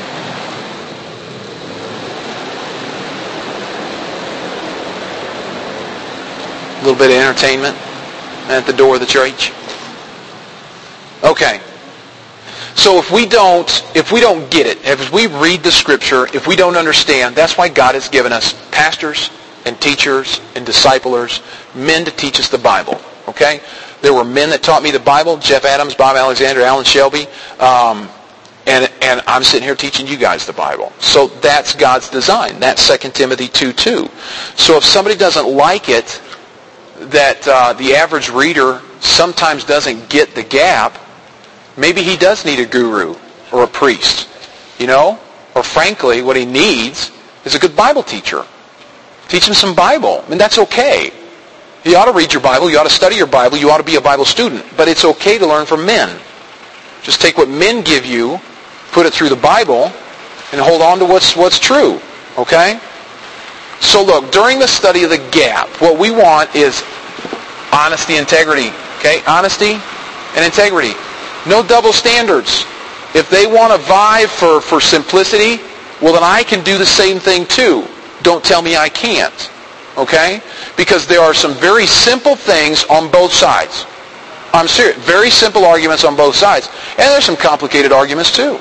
A little bit of entertainment at the door of the church. Okay. So if we don't get it, if we read the Scripture, if we don't understand, that's why God has given us pastors and teachers and disciplers, men to teach us the Bible. Okay? There were men that taught me the Bible, Jeff Adams, Bob Alexander, Alan Shelby, and I'm sitting here teaching you guys the Bible. So that's God's design. That's 2 Timothy 2:2. So if somebody doesn't like it, that the average reader sometimes doesn't get the gap, maybe he does need a guru or a priest, Or frankly, what he needs is a good Bible teacher. Teach him some Bible. I mean, that's okay. You ought to read your Bible. You ought to study your Bible. You ought to be a Bible student. But it's okay to learn from men. Just take what men give you, put it through the Bible, and hold on to what's true. Okay? So look, during the study of the gap, what we want is honesty, integrity. Okay? Honesty and integrity. No double standards. If they want to vie for simplicity, well then I can do the same thing too. Don't tell me I can't. Okay? Because there are some very simple things on both sides. I'm serious. Very simple arguments on both sides. And there's some complicated arguments too.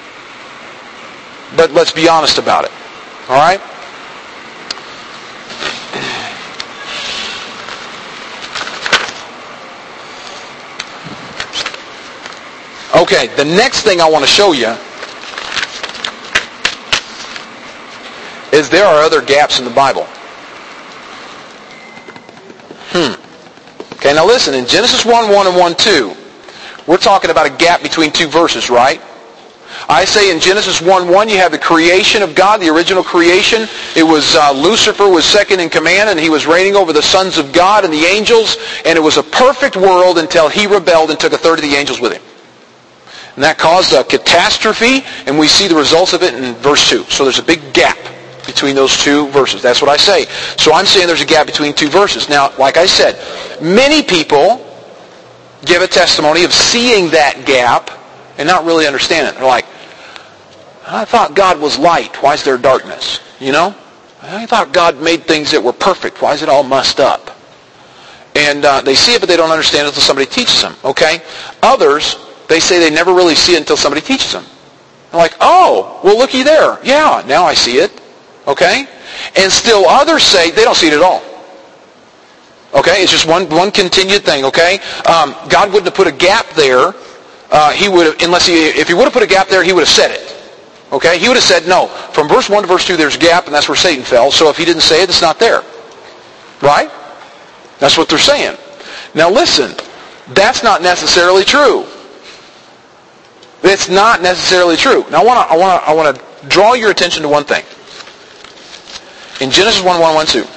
But let's be honest about it. All right? Okay, the next thing I want to show you is there are other gaps in the Bible. Okay, now listen, in Genesis 1:1 and 1:2, we're talking about a gap between two verses, right? I say in Genesis 1:1 you have the creation of God, the original creation. It was Lucifer was second in command, and he was reigning over the sons of God and the angels, and it was a perfect world until he rebelled and took a third of the angels with him. And that caused a catastrophe, and we see the results of it in verse 2. So there's a big gap between those two verses. That's what I say. So I'm saying there's a gap between two verses. Now, like I said, many people give a testimony of seeing that gap and not really understand it. They're like, I thought God was light. Why is there darkness? I thought God made things that were perfect. Why is it all messed up? And they see it, but they don't understand it until somebody teaches them. Okay? Others, they say they never really see it until somebody teaches them. They're like, oh, well, looky there. Yeah, now I see it. Okay? And still others say they don't see it at all. Okay? It's just one continued thing, okay? God wouldn't have put a gap there. He would have, if he would have put a gap there, he would have said it. Okay? He would have said, no, from verse 1 to verse 2, there's a gap, and that's where Satan fell. So if he didn't say it, it's not there. Right? That's what they're saying. Now listen, that's not necessarily true. It's not necessarily true. Now I want to draw your attention to one thing. In Genesis 1:1, 2.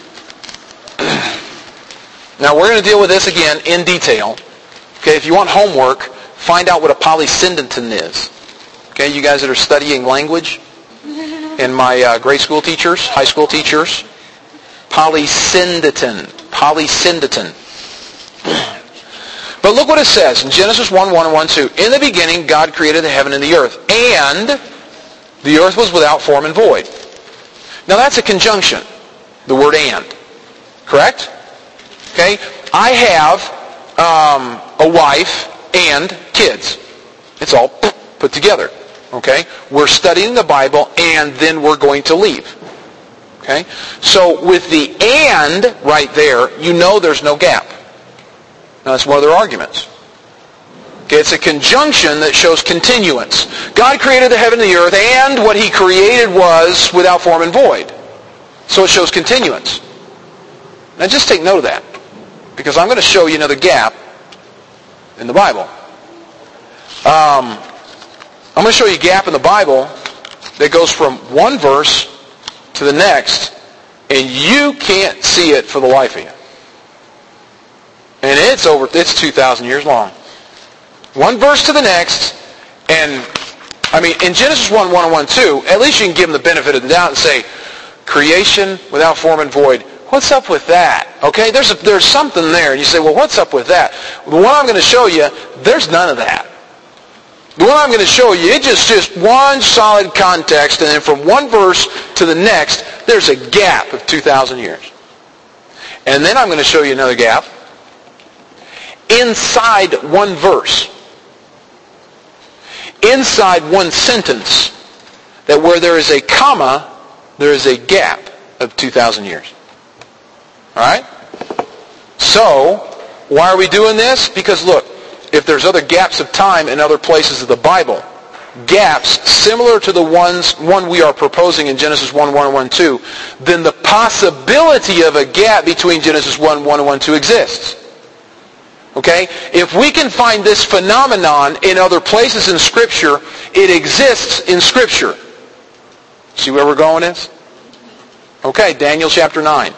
Now we're going to deal with this again in detail. Okay, if you want homework, find out what a polysyndeton is. Okay, you guys that are studying language, and my grade school teachers, high school teachers, polysyndeton. But look what it says in Genesis 1:1 and 1:2. In the beginning, God created the heaven and the earth, and the earth was without form and void. Now that's a conjunction, the word and. Correct? Okay? I have a wife and kids. It's all put together. Okay? We're studying the Bible, and then we're going to leave. Okay? So with the "and" right there, you know there's no gap. Now, that's one of their arguments. Okay, it's a conjunction that shows continuance. God created the heaven and the earth, and what he created was without form and void. So it shows continuance. Now just take note of that, because I'm going to show you another gap in the Bible. I'm going to show you a gap in the Bible that goes from one verse to the next, and you can't see it for the life of you. And it's 2,000 years long. One verse to the next, and I mean, in Genesis 1, 1 and 1, 2, at least you can give them the benefit of the doubt and say, creation without form and void. What's up with that? Okay, there's something there. And you say, well, what's up with that? The one I'm going to show you, there's none of that. The one I'm going to show you, it's just one solid context, and then from one verse to the next, there's a gap of 2,000 years. And then I'm going to show you another gap inside one verse. Inside one sentence, that where there is a comma, there is a gap of 2,000 years. All right? So, why are we doing this? Because look, if there's other gaps of time in other places of the Bible, gaps similar to the one we are proposing in Genesis 1, 1 and 1, 2, then the possibility of a gap between Genesis 1, 1 and 1, 2 exists. Okay? If we can find this phenomenon in other places in Scripture, it exists in Scripture. See where we're going is? Okay, Daniel chapter 9.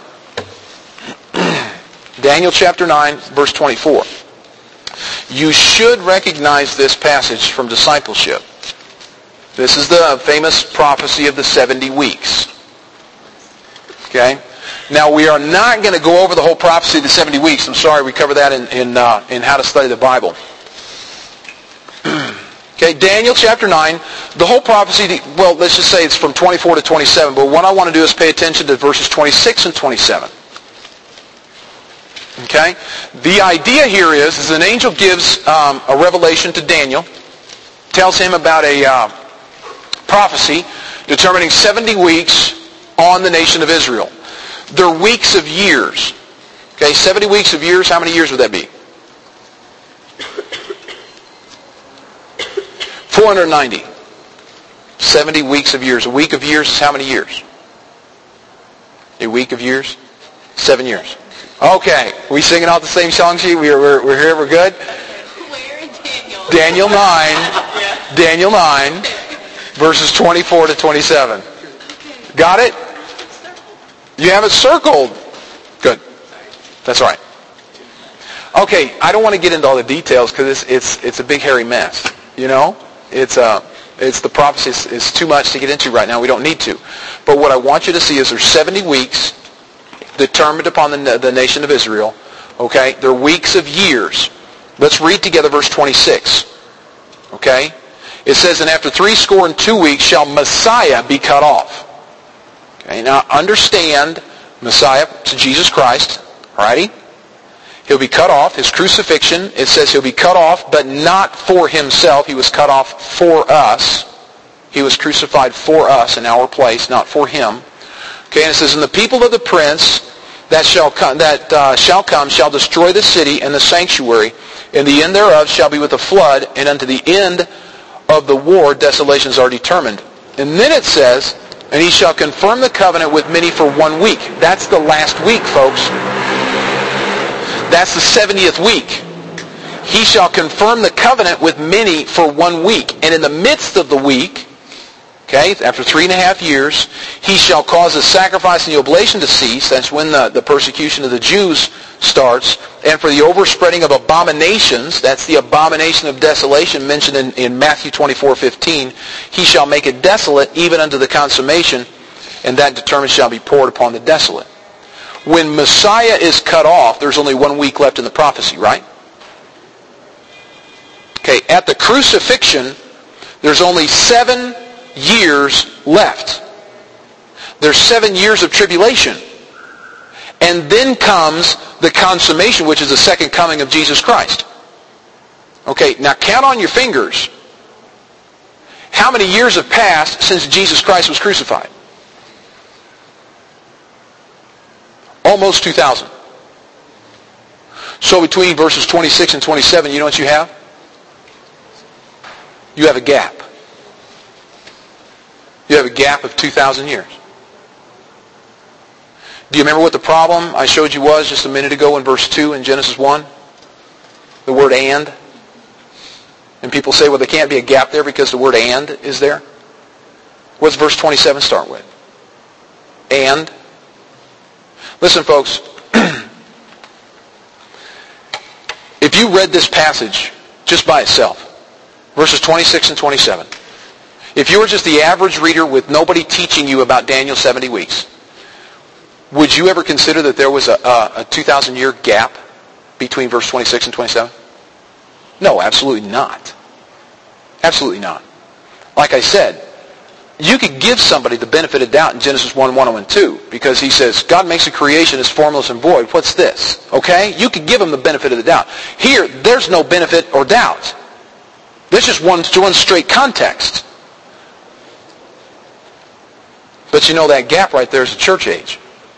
Daniel chapter 9, verse 24. You should recognize this passage from discipleship. This is the famous prophecy of the 70 weeks. Okay? Now, we are not going to go over the whole prophecy of the 70 weeks. I'm sorry, we cover that in How to Study the Bible. Okay, Daniel chapter 9, the whole prophecy, well, let's just say it's from 24 to 27, but what I want to do is pay attention to verses 26 and 27. Okay? The idea here is an angel gives a revelation to Daniel, tells him about a prophecy determining 70 weeks on the nation of Israel. They're weeks of years. Okay, 70 weeks of years, how many years would that be? 490. 70 weeks of years. A week of years is how many years? A week of years? 7 years. Okay, we singing out the same song sheet? We're here, we're good? Where in Daniel? Daniel 9. Daniel 9, verses 24 to 27. Got it? You have it circled. Good. That's right. Okay, I don't want to get into all the details because it's a big hairy mess. You know, it's the prophecy is too much to get into right now. We don't need to. But what I want you to see is there's 70 weeks determined upon the nation of Israel. Okay, they're weeks of years. Let's read together verse 26. Okay, it says, and after 62 weeks shall Messiah be cut off. Okay, now understand, Messiah to Jesus Christ, alrighty? He'll be cut off. His crucifixion, it says he'll be cut off, but not for himself. He was cut off for us. He was crucified for us in our place, not for him. Okay, and it says, and the people of the prince that shall come shall destroy the city and the sanctuary, and the end thereof shall be with a flood, and unto the end of the war desolations are determined. And then it says, and he shall confirm the covenant with many for 1 week. That's the last week, folks. That's the 70th week. He shall confirm the covenant with many for 1 week. And in the midst of the week, okay, after 3.5 years, he shall cause the sacrifice and the oblation to cease. That's when the persecution of the Jews starts. And for the overspreading of abominations, that's the abomination of desolation mentioned in Matthew 24:15, he shall make it desolate even unto the consummation, and that determined shall be poured upon the desolate. When Messiah is cut off, there's only 1 week left in the prophecy, right? Okay, at the crucifixion, there's only 7 years left. There's 7 years of tribulation. And then comes the consummation, which is the second coming of Jesus Christ. Okay, now count on your fingers How many years have passed since Jesus Christ was crucified? Almost 2,000. So between verses 26 and 27, you know what you have? You have a gap. You have a gap of 2,000 years. Do you remember what the problem I showed you was just a minute ago in verse 2 in Genesis 1? The word and. And people say, well, there can't be a gap there because the word and is there. What's verse 27 start with? And. Listen, folks. If you read this passage just by itself, verses 26 and 27, if you were just the average reader with nobody teaching you about Daniel's 70 weeks, would you ever consider that there was a 2,000-year gap between verse 26 and 27? No, absolutely not. Absolutely not. Like I said, you could give somebody the benefit of doubt in Genesis 1, 1 and 2, because he says, God makes a creation as formless and void. What's this? Okay? You could give him the benefit of the doubt. Here, there's no benefit or doubt. There's just one straight context. But you know that gap right there is the church age.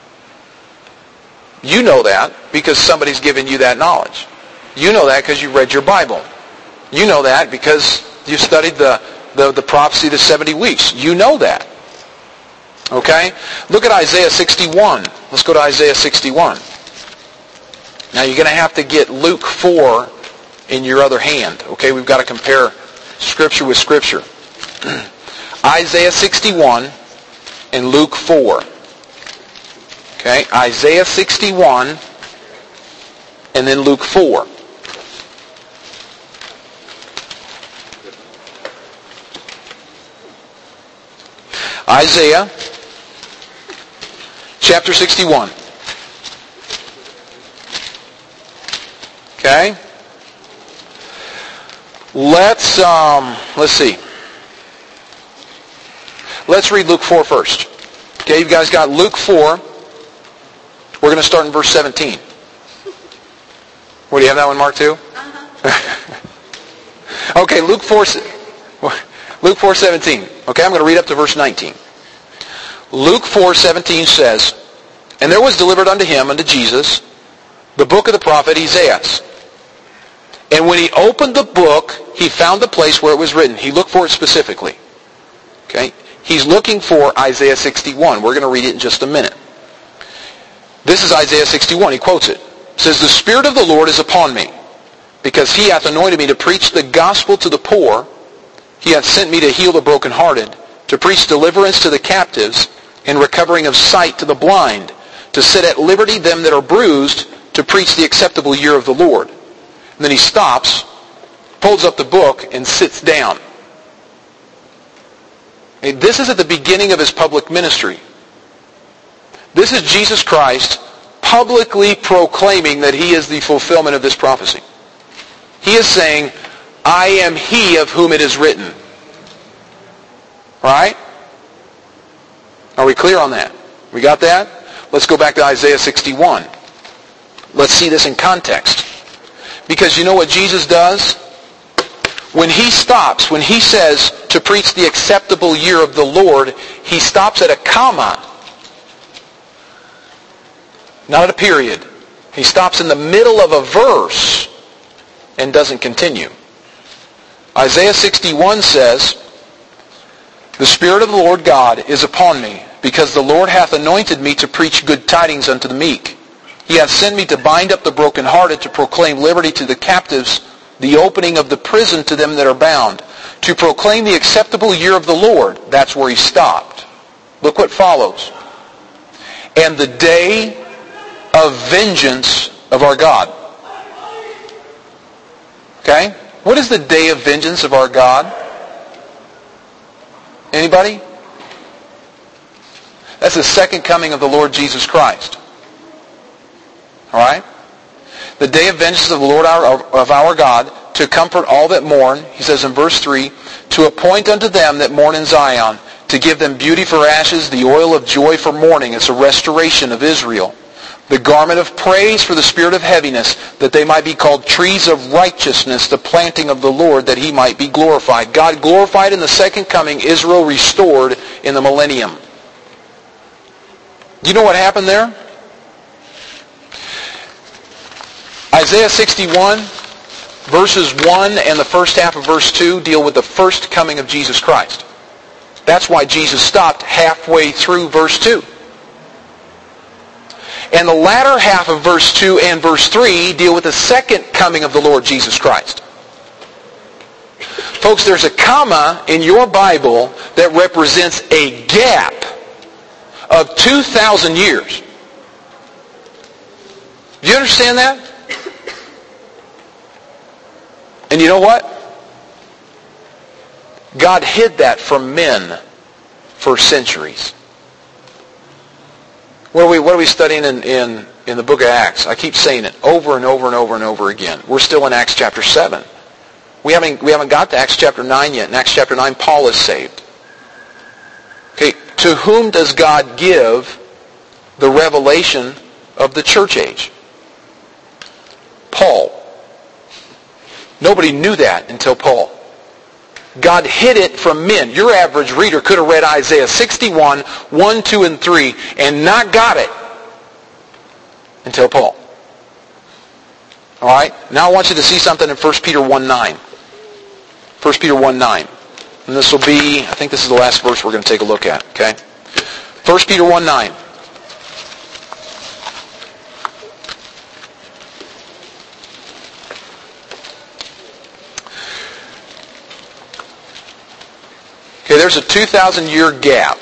You know that because somebody's given you that knowledge. You know that because you read your Bible. You know that because you studied the prophecy of the 70 weeks. You know that. Okay? Look at Isaiah 61. Let's go to Isaiah 61. Now you're going to have to get Luke 4 in your other hand. Okay? We've got to compare Scripture with Scripture. Isaiah 61 and Luke 4. Okay? Isaiah 61 and then Luke 4. Isaiah chapter 61. Okay? Let's see. Let's read Luke 4 first. Okay, you guys got Luke 4. We're going to start in verse 17. What, do you have that one marked too? Okay, Luke 4:17. Okay, I'm going to read up to verse 19. Luke 4:17 says, And there was delivered unto him, unto Jesus, the book of the prophet Isaiah. And when he opened the book, he found the place where it was written. He looked for it specifically. Okay? He's looking for Isaiah 61. We're going to read it in just a minute. This is Isaiah 61. He quotes it. It says, The Spirit of the Lord is upon me, because he hath anointed me to preach the gospel to the poor. He hath sent me to heal the brokenhearted, to preach deliverance to the captives, and recovering of sight to the blind, to set at liberty them that are bruised, to preach the acceptable year of the Lord. And then he stops, pulls up the book, and sits down. And this is at the beginning of his public ministry. This is Jesus Christ publicly proclaiming that he is the fulfillment of this prophecy. He is saying, I am he of whom it is written. Right? Are we clear on that? We got that? Let's go back to Isaiah 61. Let's see this in context. Because you know what Jesus does? When he stops, when he says to preach the acceptable year of the Lord, he stops at a comma. Not at a period. He stops in the middle of a verse and doesn't continue. Isaiah 61 says, The Spirit of the Lord God is upon me, because the Lord hath anointed me to preach good tidings unto the meek. He hath sent me to bind up the brokenhearted, to proclaim liberty to the captives, the opening of the prison to them that are bound, to proclaim the acceptable year of the Lord. That's where he stopped. Look what follows. And the day of vengeance of our God. Okay? What is the day of vengeance of our God? Anybody? That's the second coming of the Lord Jesus Christ. Alright? The day of vengeance of the Lord of our God, to comfort all that mourn, he says in verse 3, to appoint unto them that mourn in Zion, to give them beauty for ashes, the oil of joy for mourning. It's a restoration of Israel. The garment of praise for the spirit of heaviness, that they might be called trees of righteousness, the planting of the Lord, that he might be glorified. God glorified in the second coming, Israel restored in the millennium. Do you know what happened there? Isaiah 61, verses 1 and the first half of verse 2 deal with the first coming of Jesus Christ. That's why Jesus stopped halfway through verse 2. And the latter half of verse 2 and verse 3 deal with the second coming of the Lord Jesus Christ. Folks, there's a comma in your Bible that represents a gap of 2,000 years. Do you understand that? And you know what? God hid that from men for centuries. What are we studying in the book of Acts? I keep saying it over and over and over and over again. We're still in Acts chapter 7. We haven't got to Acts chapter 9 yet. In Acts chapter 9, Paul is saved. Okay, to whom does God give the revelation of the church age? Paul. Nobody knew that until Paul. God hid it from men. Your average reader could have read Isaiah 61, 1, 2, and 3, and not got it until Paul. All right? Now I want you to see something in 1 Peter 1:9. 1 Peter 1:9. And this will be, I think this is the last verse we're going to take a look at. Okay? 1 Peter 1:9. Okay, there's a 2,000-year gap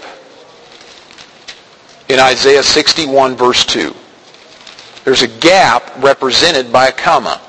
in Isaiah 61, verse 2. There's a gap represented by a comma.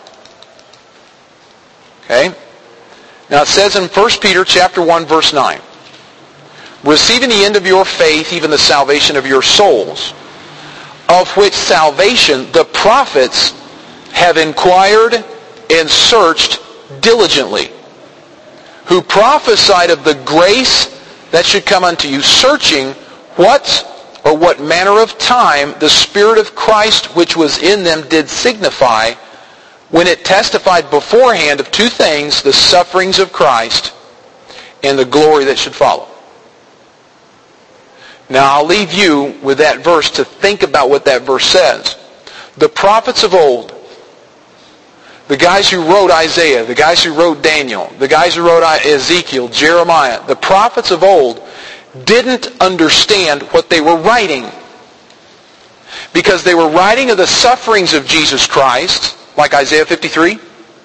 Okay? Now it says in 1 Peter chapter 1, verse 9, receiving the end of your faith, even the salvation of your souls, of which salvation the prophets have inquired and searched diligently, who prophesied of the grace that should come unto you, searching what manner of time the Spirit of Christ which was in them did signify, when it testified beforehand of two things, the sufferings of Christ and the glory that should follow. Now I'll leave you with that verse to think about what that verse says. The prophets of old, the guys who wrote Isaiah, the guys who wrote Daniel, the guys who wrote Ezekiel, Jeremiah, the prophets of old didn't understand what they were writing. Because they were writing of the sufferings of Jesus Christ, like Isaiah 53.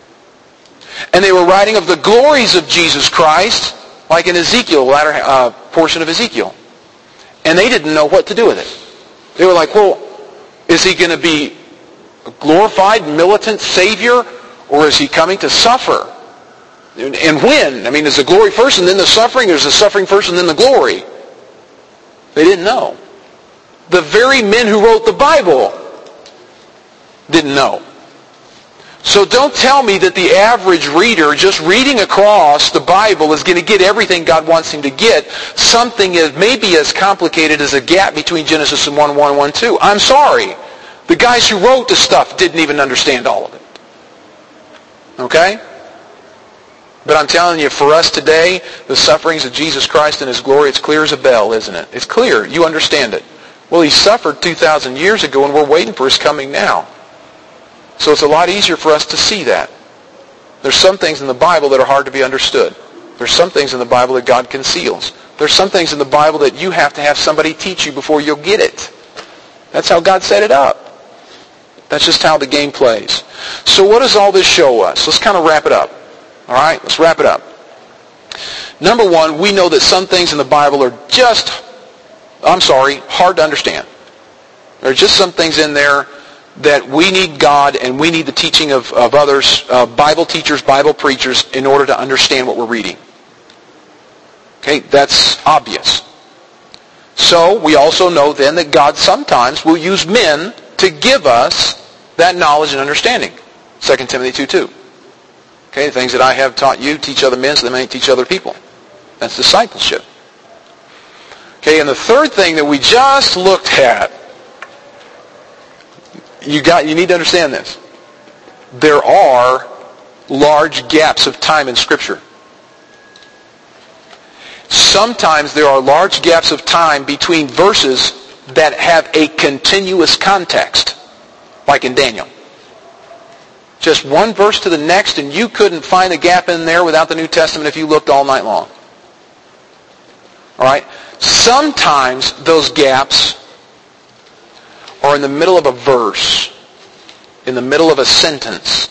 And they were writing of the glories of Jesus Christ, like in Ezekiel, the latter portion of Ezekiel. And they didn't know what to do with it. They were like, well, is he going to be a glorified, militant Savior, or is he coming to suffer? And when? I mean, is the glory first and then the suffering, or is the suffering first and then the glory? They didn't know. The very men who wrote the Bible didn't know. So don't tell me that the average reader just reading across the Bible is going to get everything God wants him to get. Something is maybe as complicated as a gap between Genesis and 1:1 and 1:2. I'm sorry. The guys who wrote the stuff didn't even understand all of it. Okay? But I'm telling you, for us today, the sufferings of Jesus Christ and His glory, it's clear as a bell, isn't it? It's clear. You understand it. Well, He suffered 2,000 years ago, and we're waiting for His coming now. So it's a lot easier for us to see that. There's some things in the Bible that are hard to be understood. There's some things in the Bible that God conceals. There's some things in the Bible that you have to have somebody teach you before you'll get it. That's how God set it up. That's just how the game plays. So what does all this show us? Let's kind of wrap it up. All right? Let's wrap it up. Number one, we know that some things in the Bible are just, hard to understand. There are just some things in there that we need God and we need the teaching of others, Bible teachers, Bible preachers, in order to understand what we're reading. Okay? That's obvious. So we also know then that God sometimes will use men to give us that knowledge and understanding. 2 Timothy 2:2. Okay, the things that I have taught you, teach other men so they may teach other people. That's discipleship. Okay, and the third thing that we just looked at You need to understand this. There are large gaps of time in Scripture. Sometimes there are large gaps of time between verses that have a continuous context, like in Daniel. Just one verse to the next, and you couldn't find a gap in there without the New Testament if you looked all night long. All right? Sometimes those gaps are in the middle of a verse, in the middle of a sentence.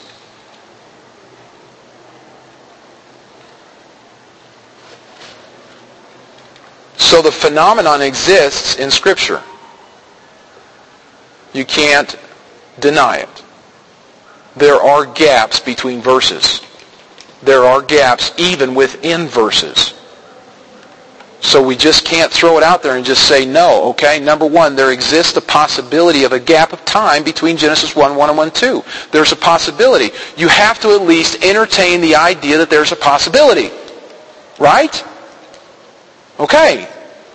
So the phenomenon exists in Scripture. You can't deny it. There are gaps between verses. There are gaps even within verses. So we just can't throw it out there and just say no, okay? Number one, there exists a possibility of a gap of time between Genesis 1:1 and 1:2. There's a possibility. You have to at least entertain the idea that there's a possibility. Right? Okay.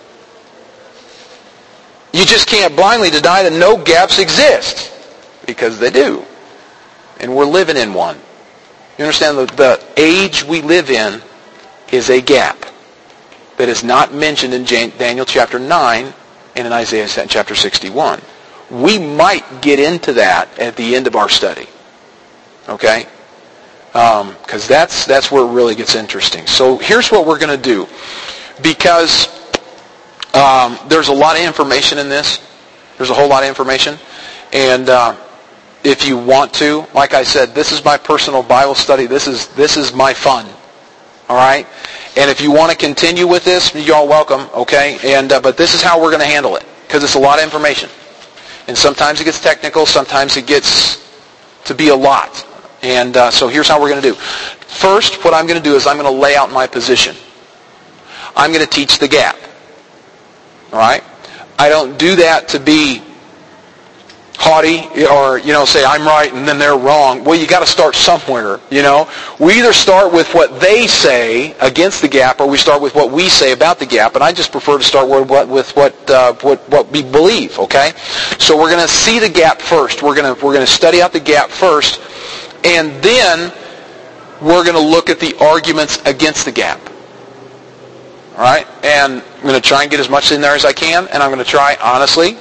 You just can't blindly deny that no gaps exist, because they do. And we're living in one. You understand the age we live in is a gap that is not mentioned in Daniel chapter 9 and in Isaiah chapter 61. We might get into that at the end of our study. Okay? Because that's where it really gets interesting. So here's what we're going to do. Because there's a lot of information in this. There's a whole lot of information. And if you want to, like I said, this is my personal Bible study. This is my fun. All right? And if you want to continue with this, you're all welcome, okay? And but this is how we're going to handle it, because it's a lot of information. And sometimes it gets technical. Sometimes it gets to be a lot. And so here's how we're going to do. First, what I'm going to do is I'm going to lay out my position. I'm going to teach the gap. All right? I don't do that to be haughty or, say I'm right and then they're wrong. Well, you got to start somewhere, We either start with what they say against the gap, or we start with what we say about the gap. And I just prefer to start with what we believe, okay? So we're going to see the gap first. We're going to study out the gap first, and then we're going to look at the arguments against the gap. All right? And I'm going to try and get as much in there as I can, and I'm going to try, honestly,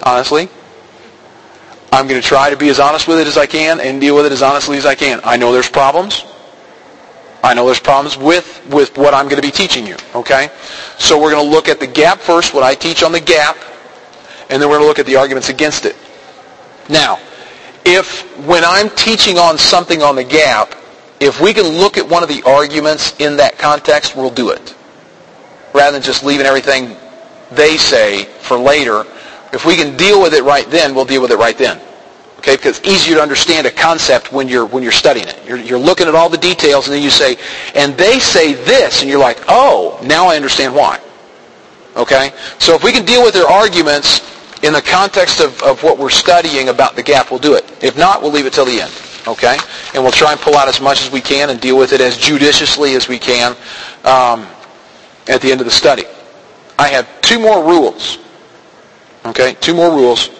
I'm going to try to be as honest with it as I can and deal with it as honestly as I can. I know there's problems. I know there's problems with what I'm going to be teaching you, okay? So we're going to look at the gap first, what I teach on the gap, and then we're going to look at the arguments against it. Now, when I'm teaching on something on the gap, if we can look at one of the arguments in that context, we'll do it. Rather than just leaving everything they say for later. If we can deal with it right then, we'll deal with it right then. Okay? Because it's easier to understand a concept when you're studying it. You're looking at all the details, and then you say, and they say this, and you're like, oh, now I understand why. Okay? So if we can deal with their arguments in the context of what we're studying about the gap, we'll do it. If not, we'll leave it till the end. Okay? And we'll try and pull out as much as we can and deal with it as judiciously as we can at the end of the study. I have 2 more rules. Okay, 2 more rules.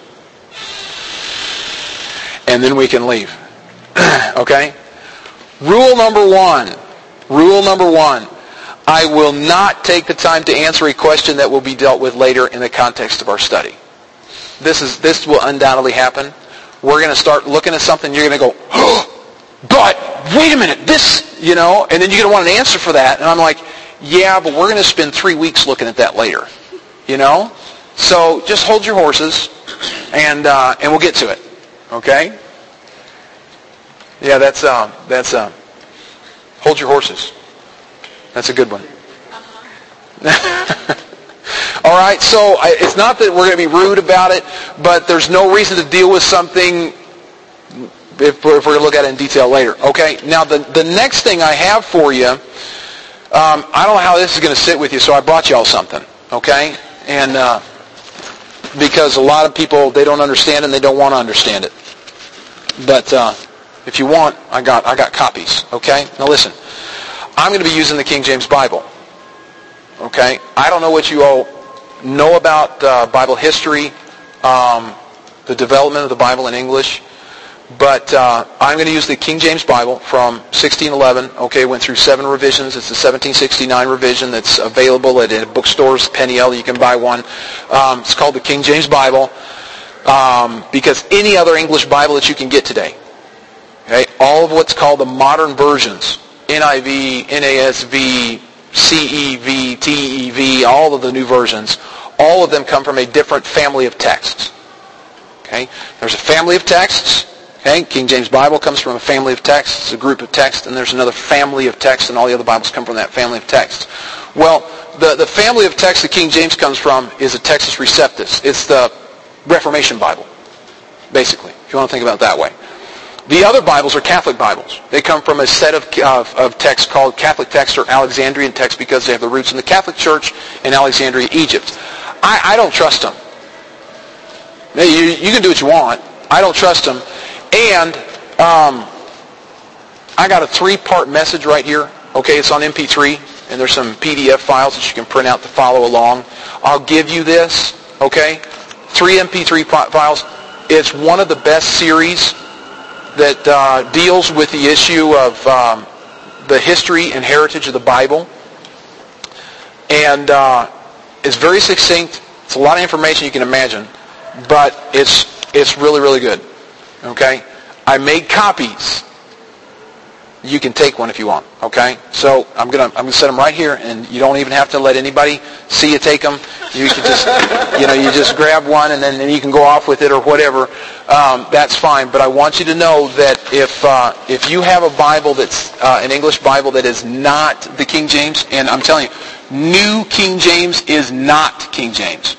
And then we can leave. Okay? Rule number one. I will not take the time to answer a question that will be dealt with later in the context of our study. This will undoubtedly happen. We're going to start looking at something, you're going to go, oh, but wait a minute, this, and then you're going to want an answer for that. And I'm like, yeah, but we're going to spend 3 weeks looking at that later. So just hold your horses, and we'll get to it. Okay? Yeah, that's hold your horses. That's a good one. All right, so it's not that we're going to be rude about it, but there's no reason to deal with something if we're going to look at it in detail later. Okay, now the next thing I have for you, I don't know how this is going to sit with you, so I brought you all something. Okay? And because a lot of people, they don't understand and they don't want to understand it. But if you want, I got copies. Okay? Now listen. I'm going to be using the King James Bible. Okay? I don't know what you all know about Bible history, the development of the Bible in English. But I'm going to use the King James Bible from 1611. Okay, went through 7 revisions. It's the 1769 revision that's available at bookstores, Peniel. You can buy one. It's called the King James Bible because any other English Bible that you can get today, okay, all of what's called the modern versions, NIV, NASV, CEV, TEV, all of the new versions, all of them come from a different family of texts. Okay, there's a family of texts. Okay, King James Bible comes from a family of texts. It's a group of texts, and there's another family of texts, and all the other Bibles come from that family of texts. Well, the family of texts that King James comes from is a Textus Receptus. It's the Reformation Bible, basically, if you want to think about it that way. The other Bibles are Catholic Bibles. They come from a set of texts called Catholic texts or Alexandrian texts because they have the roots in the Catholic Church in Alexandria, Egypt. I don't trust them. You can do what you want. I don't trust them. And I got a 3-part message right here. Okay, it's on MP3, and there's some PDF files that you can print out to follow along. I'll give you this, okay? 3 MP3 files. It's one of the best series that deals with the issue of the history and heritage of the Bible. And it's very succinct. It's a lot of information you can imagine, but it's really, really good. Okay? I made copies. You can take one if you want. Okay? So I'm gonna set them right here, and you don't even have to let anybody see you take them. You can just you just grab one, and then you can go off with it or whatever. That's fine. But I want you to know that if you have a Bible that's an English Bible that is not the King James, and I'm telling you, New King James is not King James.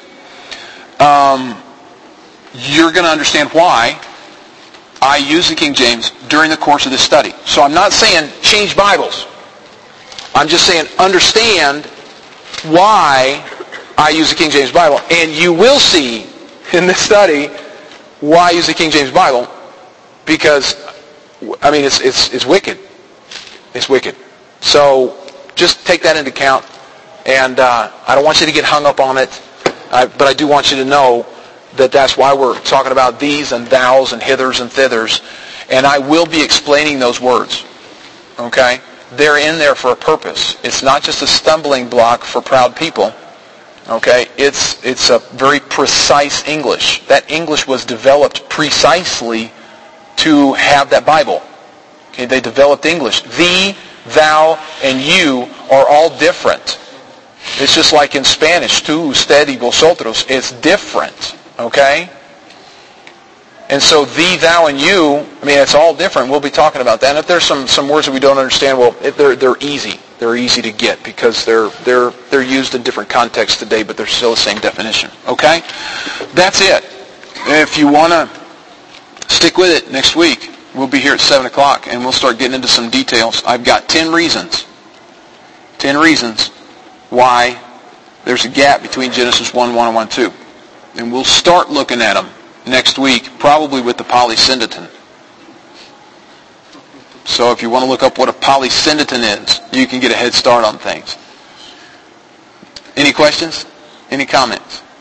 You're going to understand why I use the King James during the course of this study. So I'm not saying change Bibles. I'm just saying understand why I use the King James Bible. And you will see in this study why I use the King James Bible, because, I mean, it's wicked. It's wicked. So just take that into account. And I don't want you to get hung up on it, but I do want you to know that that's why we're talking about these and thous and hithers and thithers. And I will be explaining those words. Okay? They're in there for a purpose. It's not just a stumbling block for proud people. Okay? It's a very precise English. That English was developed precisely to have that Bible. Okay? They developed English. Thee, thou, and you are all different. It's just like in Spanish, tú, usted, y vosotros. It's different. Okay? And so thee, thou, and you, I mean, it's all different. We'll be talking about that. And if there's some words that we don't understand, well, they're easy. They're easy to get because they're used in different contexts today, but they're still the same definition. Okay? That's it. If you want to stick with it next week, we'll be here at 7 o'clock, and we'll start getting into some details. I've got 10 reasons why there's a gap between Genesis 1:1 and 1:2. And we'll start looking at them next week, probably with the polysyndeton. So if you want to look up what a polysyndeton is, you can get a head start on things. Any questions? Any comments?